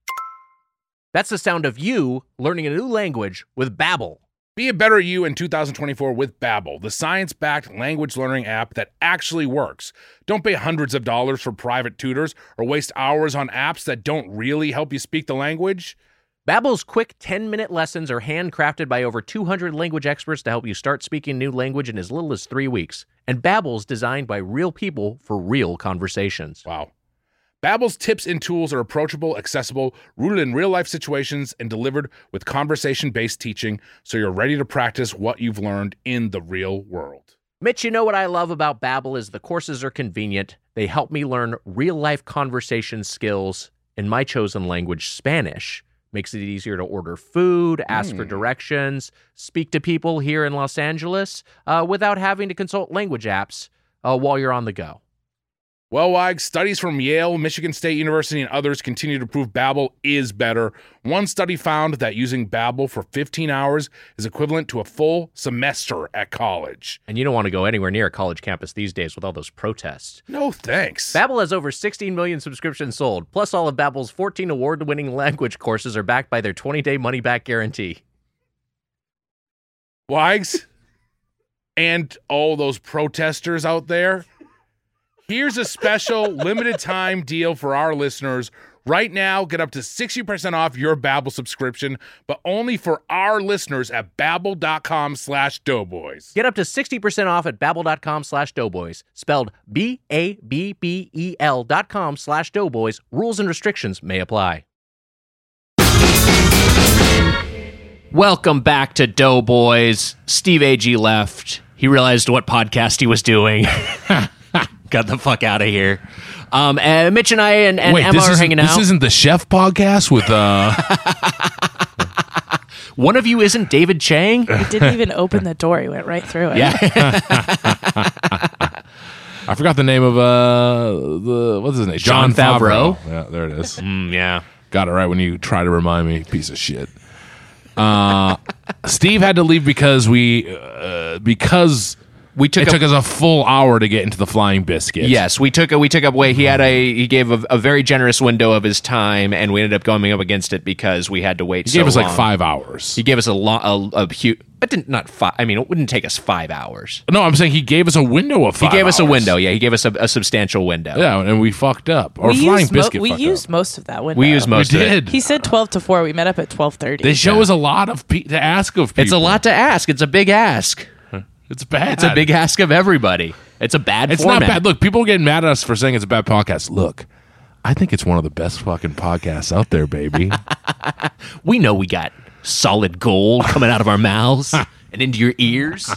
That's the sound of you learning a new language with Babbel. Be a better you in two thousand twenty-four with Babbel, the science-backed language learning app that actually works. Don't pay hundreds of dollars for private tutors or waste hours on apps that don't really help you speak the language. Babbel's quick ten-minute lessons are handcrafted by over two hundred language experts to help you start speaking a new language in as little as three weeks. And Babbel's designed by real people for real conversations. Wow. Babbel's tips and tools are approachable, accessible, rooted in real-life situations, and delivered with conversation-based teaching, so you're ready to practice what you've learned in the real world. Mitch, you know what I love about Babbel is the courses are convenient. They help me learn real-life conversation skills in my chosen language, Spanish. Makes it easier to order food, ask Mm. for directions, speak to people here in Los Angeles uh, without having to consult language apps uh, while you're on the go. Well, Wags, studies from Yale, Michigan State University, and others continue to prove Babbel is better. One study found that using Babbel for fifteen hours is equivalent to a full semester at college. And you don't want to go anywhere near a college campus these days with all those protests. No thanks. Babbel has over sixteen million subscriptions sold. Plus, all of Babbel's fourteen award-winning language courses are backed by their twenty-day money-back guarantee. Wags, and all those protesters out there, here's a special limited time deal for our listeners. Right now, get up to sixty percent off your Babbel subscription, but only for our listeners at babbel.com slash doughboys. Get up to sixty percent off at babbel.com slash doughboys. Spelled B A B B E L dot com slash doughboys. Rules and restrictions may apply. Welcome back to Doughboys. Steve Agee left. He realized what podcast he was doing. Got the fuck out of here. Um, and Mitch and I and, and Wait, Emma this are isn't- hanging out. This isn't the chef podcast with uh. One of you isn't David Chang? He didn't even open the door. He went right through it. Yeah. I forgot the name of uh the what's his name? Jon Favreau. Yeah, there it is. Mm, yeah. Got it right when you try to remind me. Piece of shit. Uh, Steve had to leave because we uh, because We took it a- took us a full hour to get into the Flying Biscuit. Yes, we took a, we took up way. He had a he gave a, a very generous window of his time, and we ended up going up against it because we had to wait. he so gave us like long. five hours. He gave us a long, a, a huge, but didn't not five. I mean, it wouldn't take us five hours. No, I'm saying he gave us a window of He five gave us a hours. window. Yeah, he gave us a, a substantial window. Yeah, and we fucked up. Or We Flying used, mo- Biscuit we fucked used up. most of that window. We used most We of it. did. He said twelve to four. We met up at twelve thirty. They show us a lot of pe- to ask of people. It's a lot to ask. It's a big ask. It's bad. It's a big ask of everybody. It's a bad It's format. not bad. Look, people are getting mad at us for saying it's a bad podcast. Look, I think it's one of the best fucking podcasts out there, baby. We know we got solid gold coming out of our mouths and into your ears.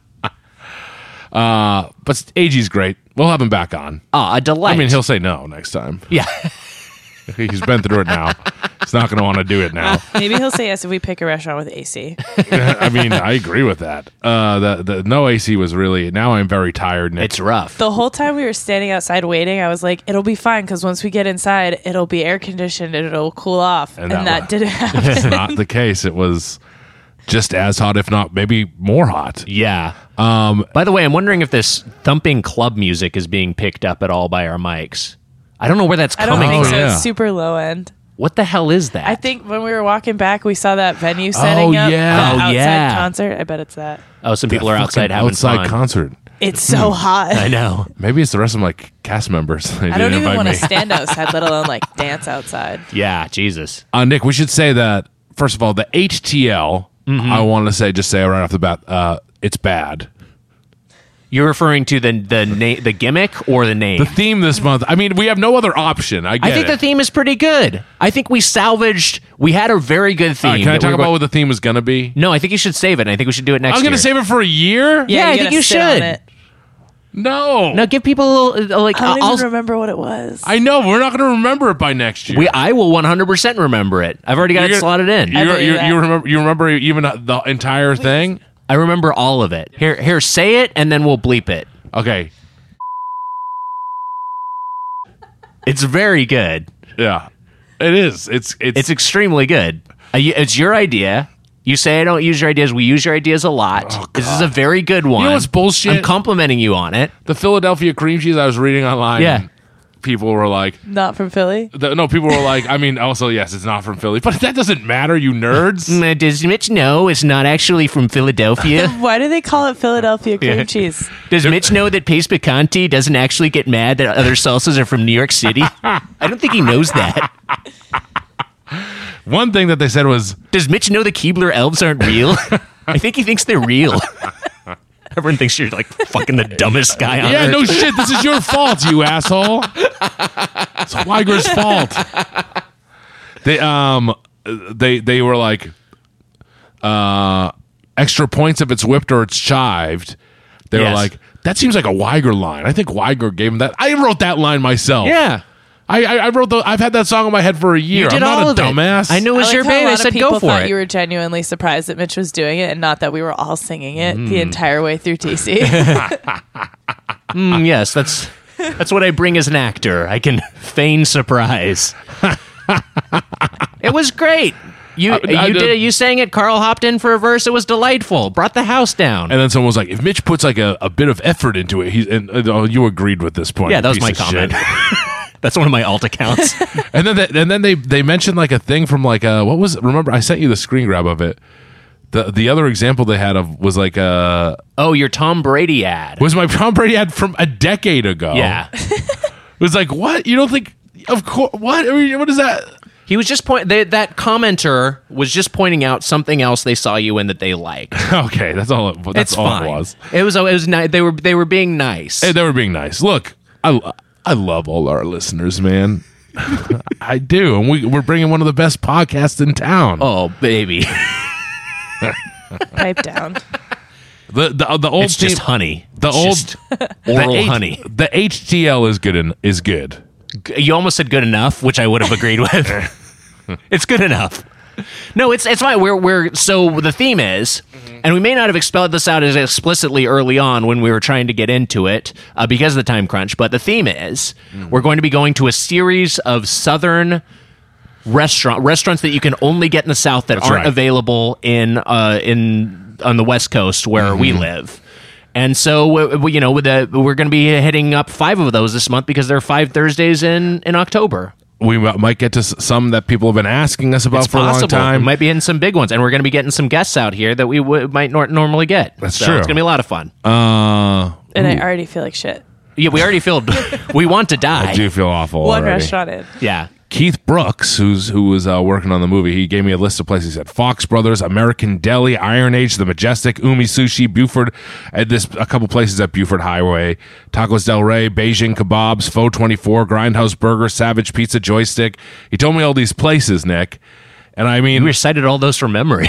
Uh, but Agee's great. We'll have him back on. Ah, a delight. I mean, he'll say no next time. yeah. He's been through it now. He's not going to want to do it now. Maybe he'll say yes if we pick a restaurant with A C. I mean, I agree with that. Uh, the the no A C was really. Now I'm very tired. Nick. It's rough. The whole time we were standing outside waiting, I was like, it'll be fine because once we get inside, it'll be air conditioned and it'll cool off. And And, that that, wa- didn't happen. It's not the case. It was just as hot, if not maybe more hot. Yeah. Um, By the way, I'm wondering if this thumping club music is being picked up at all by our mics. I don't know where that's I don't coming think Oh, from. so. yeah. It's super low end. What the hell is that? I think when we were walking back, we saw that venue setting up. yeah. that Oh, outside yeah. concert. I bet it's that. Oh, some people are fucking outside having outside fun. concert. It's so hot. I know. Maybe it's the rest of my cast members. They I don't didn't even invite want me. to stand outside, let alone like dance outside. Yeah, Jesus. Uh, Nick, we should say that first of all, the H T L. Mm-hmm. I want to say, just say right off the bat, uh, it's bad. You're referring to the the na- the gimmick or the name? The theme this month. I mean, we have no other option. I get I think it. the theme is pretty good. I think we salvaged. We had a very good theme. All right, can I that talk we were about go- what the theme is going to be? No, I think you should save it. I think we should do it next I was going year. to save it for a year. Yeah, I you think gotta you sit on should. it. No, No, give people a little, uh, like I don't I'll, even remember what it was. I know we're not going to remember it by next year. we I will one hundred percent remember it. I've already got You're it gonna- slotted in. You, I believe you, that. you remember? You remember even the entire thing? I remember all of it. Here, here, say it, and then we'll bleep it. Okay. It's very good. Yeah, it is. It's it's, It's extremely good. Uh, you- It's your idea. You say I don't use your ideas. We use your ideas a lot. This is a very good one. Oh, You know what's bullshit? I'm complimenting you on it. the Philadelphia cream cheese I was reading online. Yeah. People were like, Not from Philly. the, no, people were like, I mean, also, yes, it's not from Philly, but that doesn't matter, you nerds. Mm, Does Mitch know it's not actually from Philadelphia? Why do they call it Philadelphia cream cheese? Does Mitch know that Pace Picante doesn't actually get mad that other salsas are from New York City? I don't think he knows that. One thing that they said was, Does Mitch know the Keebler elves aren't real? I think he thinks they're real. Everyone thinks you're like fucking the dumbest guy on yeah, earth. no shit, this is your fault, you asshole. It's Weiger's fault. They um they they were like uh extra points if it's whipped or it's chived. They Yes. were like, that seems like a Weiger line. I think Weiger gave him that. I wrote that line myself. Yeah. I I, I wrote the I've had that song in my head for a year. You did I'm not all a of it. dumbass. I knew it was I your like how a babe. lot I of said people go for thought it. you were genuinely surprised that Mitch was doing it, and not that we were all singing it the entire way through T C. Mm, yes, that's That's what I bring as an actor. I can feign surprise. It was great. You I- I you did- did it. You sang it. Carl hopped in for a verse. It was delightful. Brought the house down. And then someone was like, if Mitch puts like a, a bit of effort into it, he's and uh, oh, you agreed with this point. yeah, you that was piece my of comment. shit. That's one of my alt accounts. And then they, and then they they mentioned like a thing from like uh what was remember I sent you the screen grab of it. The the other example they had of was like uh Oh, your Tom Brady ad. was my Tom Brady ad from a decade ago. Yeah. It was like, what? You don't think of course what? I mean, what is that? He was just point. They, that commenter was just pointing out something else they saw you in that they liked. Okay, that's all it, that's It's all fine. it was. It was. It was nice. They were. They were being nice. Hey, they were being nice. Look, I I love all our listeners, man. I do, and we we're bringing one of the best podcasts in town. Oh, baby. Pipe down. The the the old It's team, just honey. the It's old just the oral H- honey. The H T L is good and is good. You almost said good enough, which I would have agreed with. It's good enough. No, it's it's fine. We're we're so the theme is, and we may not have expelled this out as explicitly early on when we were trying to get into it uh, because of the time crunch. But the theme is we're going to be going to a series of southern restaurant restaurants that you can only get in the South that That's aren't right. available in uh, in on the West Coast where we live. And so, we, we- you know, with the, we're going to be hitting up five of those this month because there are five Thursdays in, in October. We m- might get to s- some that people have been asking us about It's for a long possible. time. We might be hitting some big ones, and we're going to be getting some guests out here that we w- might nor- normally get. That's so true. It's going to be a lot of fun. uh, And I already feel like shit. yeah, we already feel we want to die. I do feel awful. One already. restaurant in. Yeah. Keith Brooks, who's who was uh, working on the movie, he gave me a list of places. He said Fox Brothers, American Deli, Iron Age, The Majestic, Umi Sushi, Buford. At this a couple places at Buford Highway, Tacos Del Rey, Beijing Kebabs, Faux twenty-four, Grindhouse Burger, Savage Pizza, Joystick. He told me all these places, Nick, and I mean, We recited all those from memory.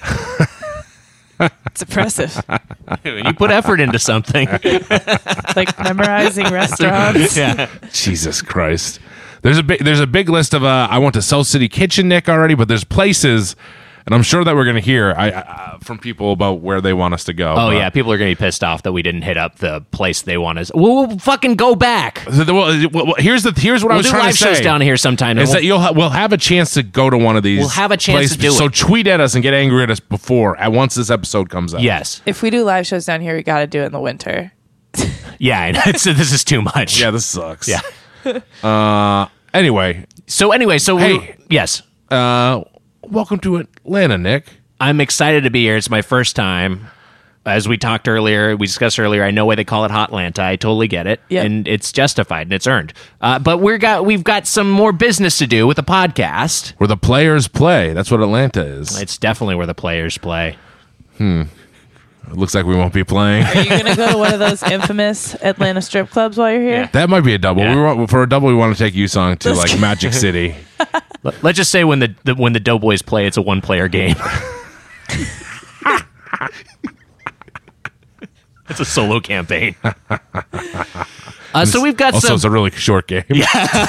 It's impressive. You put effort into something. Like memorizing restaurants. Yeah. Jesus Christ. There's a big there's a big list of uh, I went to South City Kitchen, Nick, already, but there's places, and I'm sure that we're going to hear I, I, from people about where they want us to go. Oh, but- yeah. People are going to be pissed off that we didn't hit up the place they want us. We'll, we'll fucking go back. So the- well, well, here's the here's what I We'll was do trying live to say. shows down here sometime. and Is we'll- that you'll ha- we'll have a chance to go to one of these. We'll have a chance to places. do So it. tweet at us and get angry at us before at once this episode comes out. Yes. If we do live shows down here, we got to do it in the winter. Yeah. I know. It's, this is too much. Yeah, this sucks. Yeah. Uh. Anyway, So anyway, so Hey. we yes. uh, welcome to Atlanta, Nick. I'm excited to be here. It's my first time. As we talked earlier, we discussed earlier, I know why they call it Hotlanta. I totally get it. Yep. And it's justified and it's earned. Uh, but we're got we've got some more business to do with the podcast. Where the players play. That's what Atlanta is. It's definitely where the players play. It looks like we won't be playing. Are you going to go to one of those infamous Atlanta strip clubs while you're here? That might be a double. Yeah. We want, for a double, we want to take you song to like Magic City. Let- Let's just say when the, the when the Doughboys play, it's a one player game. It's a solo campaign. Uh, so we've got Also, some. it's a really short game. Yeah.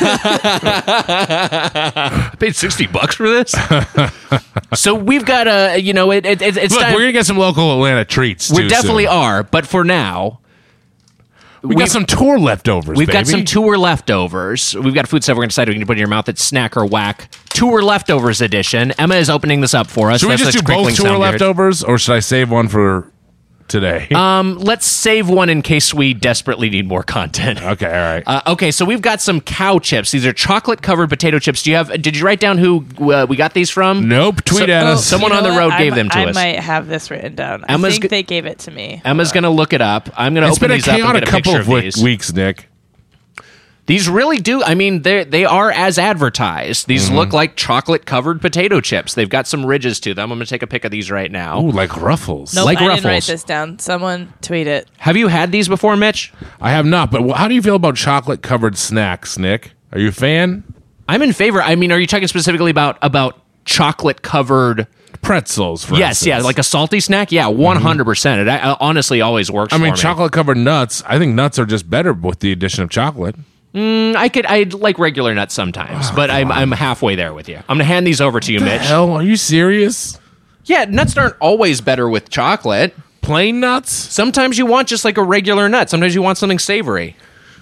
I paid sixty bucks for this. So we've got a, you know, it, it, it- it's Look, time. we're gonna get some local Atlanta treats. We too definitely soon. are, but for now, We we've- got some tour leftovers. we've got baby. some tour leftovers. We've got food stuff we're going to decide we can put in your mouth. It's snack or whack tour leftovers edition. Emma is opening this up for us. Should we That's just do the both crinkling tour sound you heard. leftovers, or should I save one for today? Um, let's save one in case we desperately need more content. okay, all right. Uh, okay, so we've got some cow chips. These are chocolate covered potato chips. Do you have? Did you write down who uh, we got these from? nope. Tweet so- at oh, us. someone You know on the what? road I gave mi- them to I us. might have this written down. Emma's I think g- they gave it to me. Emma's going to look it up. I'm going to It's open been a these up and chaotic get a couple picture of of week- these. weeks, Nick. These really do. I mean, they they are as advertised. These Mm-hmm. look like chocolate covered potato chips. They've got some ridges to them. I'm going to take a pic of these right now. Ooh, like Ruffles. Nope, like I didn't write Ruffles. this down. Someone tweet it. Have you had these before, Mitch? I have not. But wh- how do you feel about chocolate covered snacks, Nick? Are you a fan? I'm in favor. I mean, are you talking specifically about about chocolate covered? Pretzels, for Yes, yeah, instance. like a salty snack. Yeah, one hundred percent. It uh, honestly always works. I mean, for me. chocolate covered nuts. I think nuts are just better with the addition of chocolate. I could. I like regular nuts sometimes, but I'm I'm halfway there with you. I'm gonna hand these over to you, The Mitch. hell, are you serious? Yeah, nuts aren't always better with chocolate. Plain nuts? Sometimes you want just like a regular nut. Sometimes you want something savory.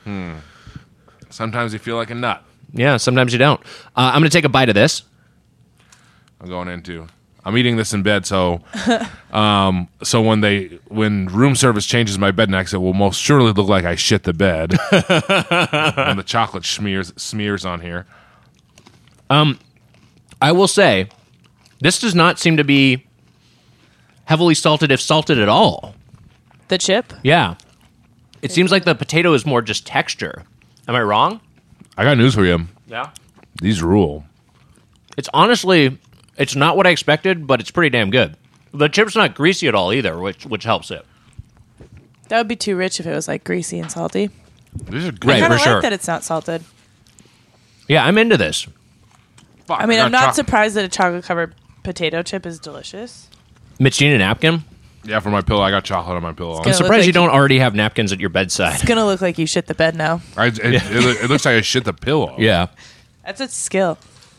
Sometimes you feel like a nut. Yeah, sometimes you don't. Uh, I'm going to take a bite of this. I'm going into. I'm eating this in bed, so um, so when they when room service changes my bed next, it will most surely look like I shit the bed when the chocolate smears smears on here. Um, I will say, this does not seem to be heavily salted, if salted at all. The chip? Yeah, it seems like the potato is more just texture. Am I wrong? I got news for you. Yeah. These rule. It's honestly, it's not what I expected, but it's pretty damn good. The chip's not greasy at all either, which which helps it. That would be too rich if it was like greasy and salty. These are good. Right, I kind for of sure. like that it's not salted. Yeah, I'm into this. Fuck, I mean, got I'm not choc- surprised that a chocolate covered potato chip is delicious. Mitch, do you need a napkin? Yeah, for my pillow, I got chocolate on my pillow. I'm Gonna look surprised like you don't you- already have napkins at your bedside. It's gonna look like you shit the bed now. I, it, it, it looks like I shit the pillow. Yeah. That's a skill.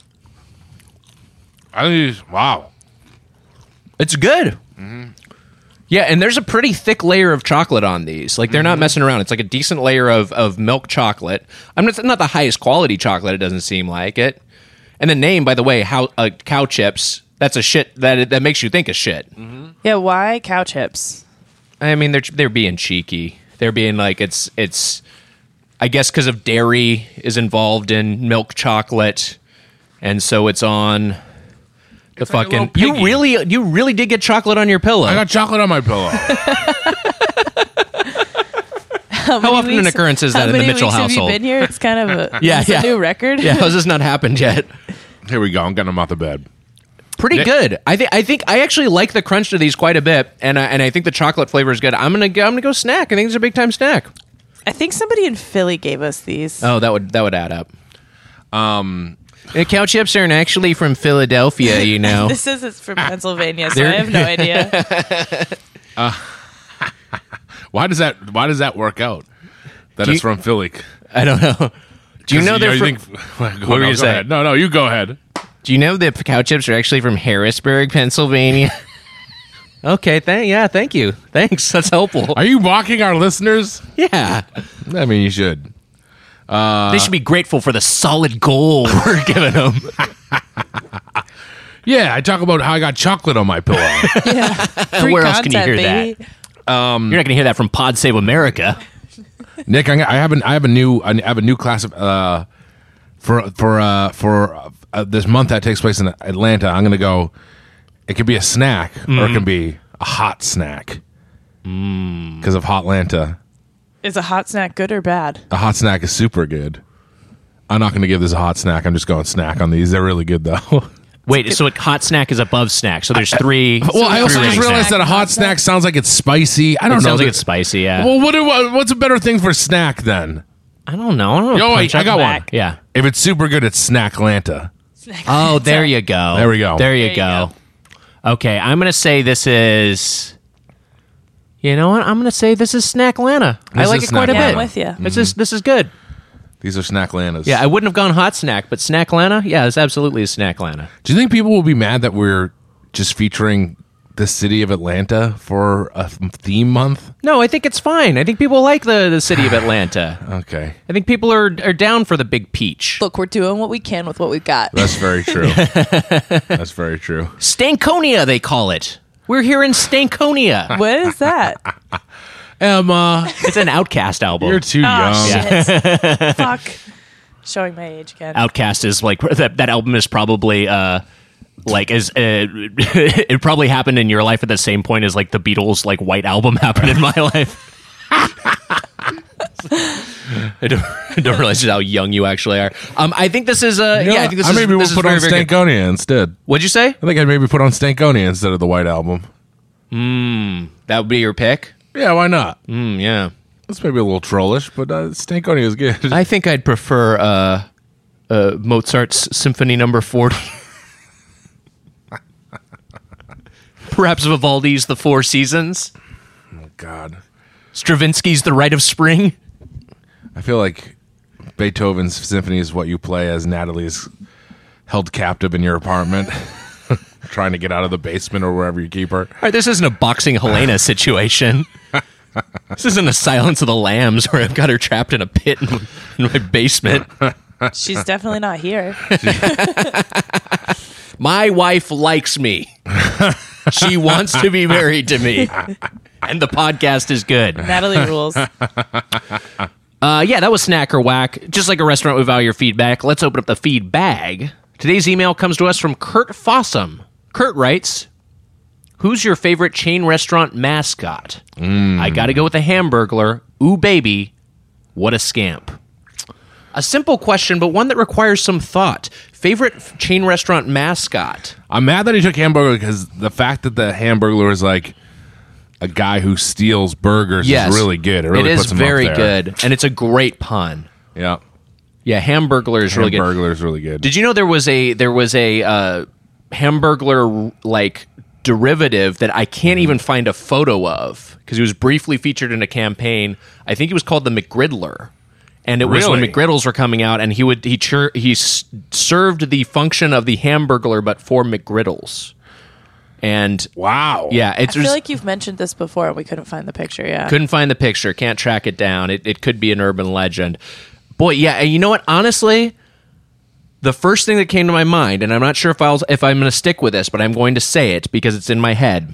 I think. Wow. It's good. Yeah, and there's a pretty thick layer of chocolate on these. Like, they're not messing around. It's like a decent layer of, of milk chocolate. I'm not, not the highest quality chocolate, it doesn't seem like it. And the name, by the way, how uh, cow chips, that's a shit, that that makes you think of shit. Yeah, why cow chips? I mean, they're they're being cheeky. They're being like, it's, it's I guess because of dairy is involved in milk chocolate, and so it's on... The It's like a fucking little you piggy. really you really did get chocolate on your pillow. I got chocolate on my pillow. How, How often an occurrence is that how in the many Mitchell weeks household? Have you been here? It's kind of a Yeah, it's yeah. a new record. Yeah, how's this not happened yet? Here we go. I'm getting them out the bed. Pretty Yeah. good. I think I think I actually like the crunch to these quite a bit, and I, and I think the chocolate flavor is good. I'm gonna go, I'm gonna go snack. I think it's a big time snack. I think somebody in Philly gave us these. Oh, that would that would add up. Um, the cow chips aren't actually from Philadelphia, you know. This is it's from Pennsylvania, so I They're- have no idea. Why does that? Why does that work out? That Do it's you- from Philly. I don't know. Do you know they're you from? think, go, were no, you go saying? ahead. No, no, you go ahead. Do you know the cow chips are actually from Harrisburg, Pennsylvania? Okay, thank yeah, thank you, thanks. That's helpful. Are you mocking our listeners? Yeah. I mean, you should. They should be grateful for the solid gold we're giving them. Yeah, I talk about how I got chocolate on my pillow. Yeah. Free Where else can you content, hear baby. You're not going to hear that from Pod Save America. Nick, I, I have an, I have a new I have a new class of uh, for for uh, for uh, this month that takes place in Atlanta. I'm going to go. It could be a snack or it can be a hot snack because of Hotlanta. Is a hot snack good or bad? A hot snack is super good. I'm not going to give this a hot snack. I'm just going snack on these. They're really good though. Wait, so a hot snack is above snack. So there's three. Well, I also three just rating realized snacks. that a hot snack sounds like it's spicy. I It don't know. sounds like that- it's spicy, yeah. Well, what, do- what what's a better thing for snack then? I don't know. I don't know. Yo, Punch wait, I up got back. one. Yeah. If it's super good, it's Snacklanta. Oh, there you go. There we go. There you There you go. Okay, I'm going to say this is. You know what? I'm going to say this is Snacklanta. I This like is it quite a Snacklanta. Yeah, bit. I'm with you. This is this is good. These are Snacklantas. Yeah, I wouldn't have gone hot snack, but Snacklanta, yeah, it's absolutely a Snacklanta. Do you think people will be mad that we're just featuring the city of Atlanta for a theme month? No, I think it's fine. I think people like the, the city of Atlanta. Okay. I think people are are down for the big peach. Look, we're doing what we can with what we've got. That's very true. That's very true. Stankonia, they call it. We're here in Stankonia. What is that? Emma, It's an Outcast album. you're too young. Oh, shit. Fuck. Showing my age again. Outcast is like that. That album is probably uh like as uh, it probably happened in your life at the same point as like the Beatles like White Album happened in my life. I don't, I don't realize how young you actually are. Um, I think this is uh You know yeah. I what? think this I is maybe this we'll is put very, on very good. Stankonia instead. What'd you say? I think I'd maybe put on Stankonia instead of the White Album. That would be your pick. Yeah, why not? Mm, yeah. It's maybe a little trollish, but uh, Stankonia is good. I think I'd prefer uh, uh, Mozart's Symphony Number Forty. Perhaps Vivaldi's The Four Seasons. Oh, God. Stravinsky's The Rite of Spring. I feel like Beethoven's symphony is what you play as Natalie's held captive in your apartment, trying to get out of the basement or wherever you keep her. All right, this isn't a boxing Helena situation. This isn't a Silence of the Lambs where I've got her trapped in a pit in, in my basement. She's definitely not here. My wife likes me. She wants to be married to me. And the podcast is good. Natalie rules. Uh, yeah, that was Snack or Whack. Just like a restaurant, we value your feedback. Let's open up the feed bag. Today's email comes to us from Kurt Fossum. Kurt writes, who's your favorite chain restaurant mascot? Mm. I gotta go with the Hamburglar. Ooh, baby. What a scamp. A simple question, but one that requires some thought. Favorite f- chain restaurant mascot? I'm mad that he took Hamburglar because the fact that the Hamburglar is like a guy who steals burgers Yes. is really good. It really it is puts him very up there. good, and it's a great pun. Yeah. Yeah, Hamburglar is really good. Hamburglar is really good. Did you know there was a there was a uh, Hamburglar like derivative that I can't even find a photo of because he was briefly featured in a campaign. I think he was called the McGriddler, and it was when Really? McGriddles were coming out, and he would he chur- he s- served the function of the Hamburglar but for McGriddles. And Wow. yeah, I it's feel just- like you've mentioned this before and we couldn't find the picture. Yeah. couldn't find the picture, can't track it down. It it could be an urban legend. Boy, yeah, and you know what? Honestly, the first thing that came to my mind, and I'm not sure if I'll if I'm going to stick with this, but I'm going to say it because it's in my head.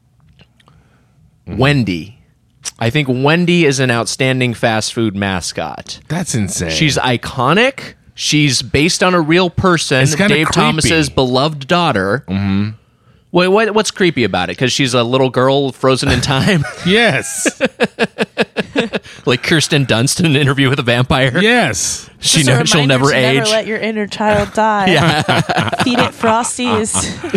Wendy. I think Wendy is an outstanding fast food mascot. That's insane. She's iconic. She's based on a real person, It's kinda Dave creepy. Thomas's beloved daughter. Mm-hmm. Wait, what, what's creepy about it? Because she's a little girl frozen in time, Yes. like Kirsten Dunst in an interview with a vampire. Yes. She Just a never, she'll reminder never to age. Never let your inner child die. Feed it Frosties.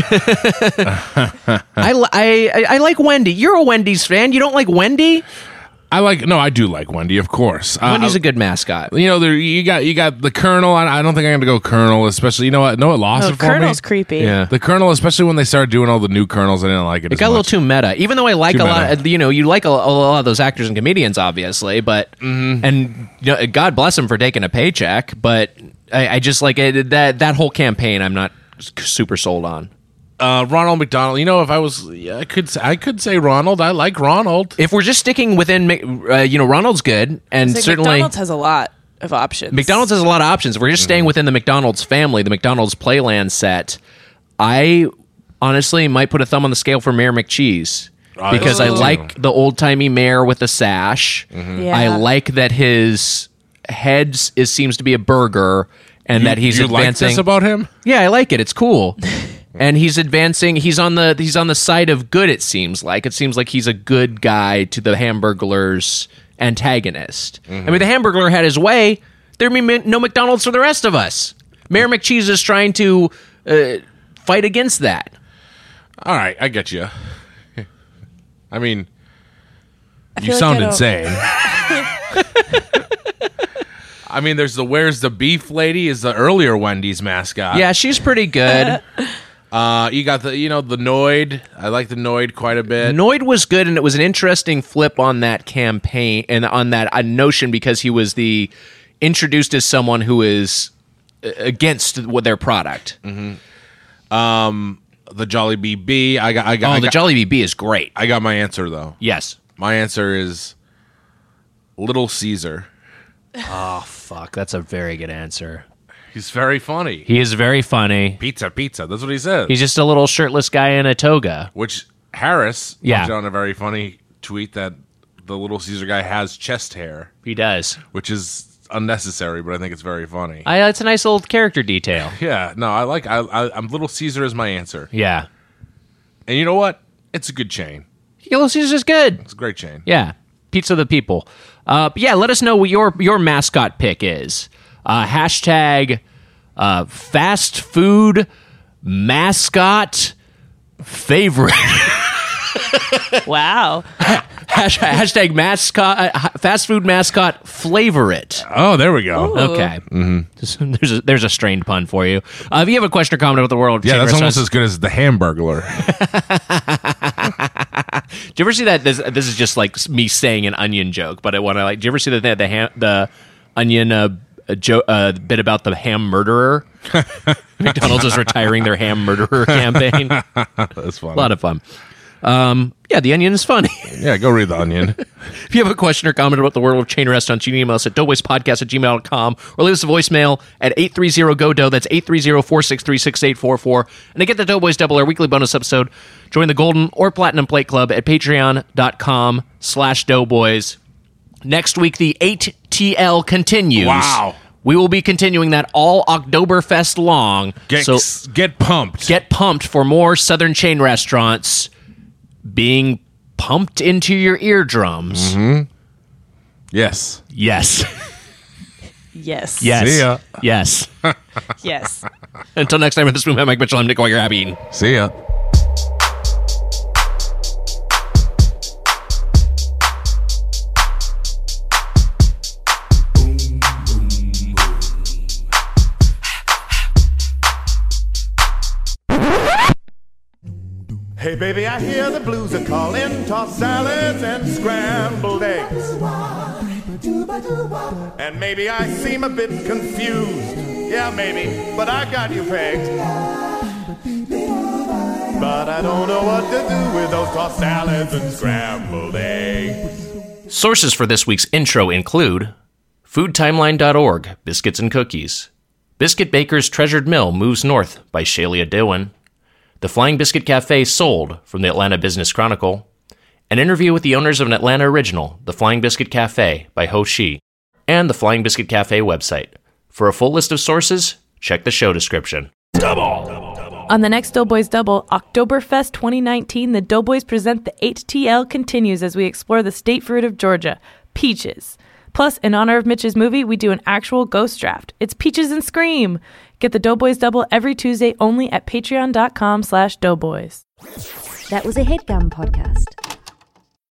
I, li- I, I like Wendy. You're a Wendy's fan. You don't like Wendy? I like no, I do like Wendy, of course. Uh, Wendy's a good mascot. you know, there you got you got the Colonel. I, I don't think I'm gonna go Colonel, especially you know what? No, it lost No, it for Colonel's me. creepy. Yeah. The Colonel, especially when they started doing all the new Colonels, I didn't like it. It as got a little much. too meta. Even though I like Too a lot, meta. of, you know, you like a, a lot of those actors and comedians, obviously, but Mm-hmm. and you know, God bless them for taking a paycheck. But I, I just like it, that that whole campaign. I'm not super sold on. Uh, Ronald McDonald. You know, if I was, yeah, I could, s- I could say Ronald. I like Ronald. If we're just sticking within, Mc- uh, you know, Ronald's good, and It's like certainly McDonald's has a lot of options. McDonald's has a lot of options. If we're just staying within the McDonald's family, the McDonald's Playland set, I honestly might put a thumb on the scale for Mayor McCheese I because I do. like the old timey mayor with the sash. Yeah. I like that his head s- is seems to be a burger, and that he's you like advancing. this about him? Yeah, I like it. It's cool. And he's advancing. He's on the he's on the side of good. It seems like it seems like he's a good guy to the Hamburglar's antagonist. I mean, the Hamburglar had his way. There'd be mi- no McDonald's for the rest of us. Mayor McCheese is trying to uh, fight against that. All right, I get you. I mean, I you feel like sound I don't- insane. I mean, there's the Where's the Beef lady is the earlier Wendy's mascot. Yeah, she's pretty good. Uh, you got the, you know, the Noid. I like the Noid quite a bit. Noid was good, and it was an interesting flip on that campaign and on that uh, notion because he was the introduced as someone who is uh, against what their product. The Jolly B B. I got, I got, Oh, I the got, Jolly B B is great. I got my answer though. Yes. My answer is Little Caesar. Oh, fuck. That's a very good answer. He's very funny. He is very funny. Pizza, pizza. That's what he says. He's just a little shirtless guy in a toga. Which Harris Yeah. pointed out in a very funny tweet that the Little Caesar guy has chest hair, He does. which is unnecessary, but I think it's very funny. I, it's a nice little character detail. yeah, no, I like. I, I, I'm Little Caesar is my answer, Yeah. and you know what? It's a good chain. Little Caesar's good. It's a great chain. Yeah. Pizza the people. Uh, but yeah, let us know what your, your mascot pick is. Uh, hashtag uh, fast food mascot favorite. Wow. Hash, hashtag mascot uh, fast food mascot favorite. Oh, there we go. Okay. Mm-hmm. There's a, there's a strained pun for you. Uh, if you have a question or comment about the world, Yeah, chain that's almost restaurants- as good as the Hamburglar. Do you ever see that? This, this is just like me saying an onion joke, but I want to like. Do you ever see the the the, ham, the onion uh, a jo- uh, bit about the ham murderer? McDonald's is retiring their ham murderer campaign. That's fun. A lot of fun. Um, yeah, The Onion is funny. Yeah, go read The Onion. If you have a question or comment about the world of chain restaurants, you can email us at doughboyspodcast at gmail dot com or leave us a voicemail at eight three zero G O D O. That's eight three zero, four six three, six eight four four. And to get the Doughboys Double, our weekly bonus episode, join the Golden or Platinum Plate Club at patreon.com slash doughboys. Next week, the eight T L continues. Wow. We will be continuing that all Oktoberfest long. Get, so get pumped. get pumped for more Southern chain restaurants being pumped into your eardrums. Mm-hmm. Yes. Yes. Yes. Yes. See ya. Yes. Yes. Until next time in this room, I'm Mike Mitchell. I'm Nick Weiger-Happy. See ya. Hey baby, I hear the blues are calling, tossed salads and scrambled eggs. And maybe I seem a bit confused. Yeah, maybe, but I got you pegged. But I don't know what to do with those tossed salads and scrambled eggs. Sources for this week's intro include food timeline dot org, Biscuits and Cookies, Biscuit Baker's Treasured Mill Moves North by Shalia Dillon, The Flying Biscuit Cafe Sold from the Atlanta Business Chronicle, an interview with the owners of an Atlanta original, The Flying Biscuit Cafe by Ho Shi, and the Flying Biscuit Cafe website. For a full list of sources, check the show description. On the next Doughboys Double, Oktoberfest twenty nineteen, the Doughboys present the eight T L continues as we explore the state fruit of Georgia, peaches. Plus, in honor of Mitch's movie, we do an actual ghost draft. It's Peaches and Scream. Get the Doughboys Double every Tuesday only at patreon.com slash doughboys. That was a HeadGum podcast.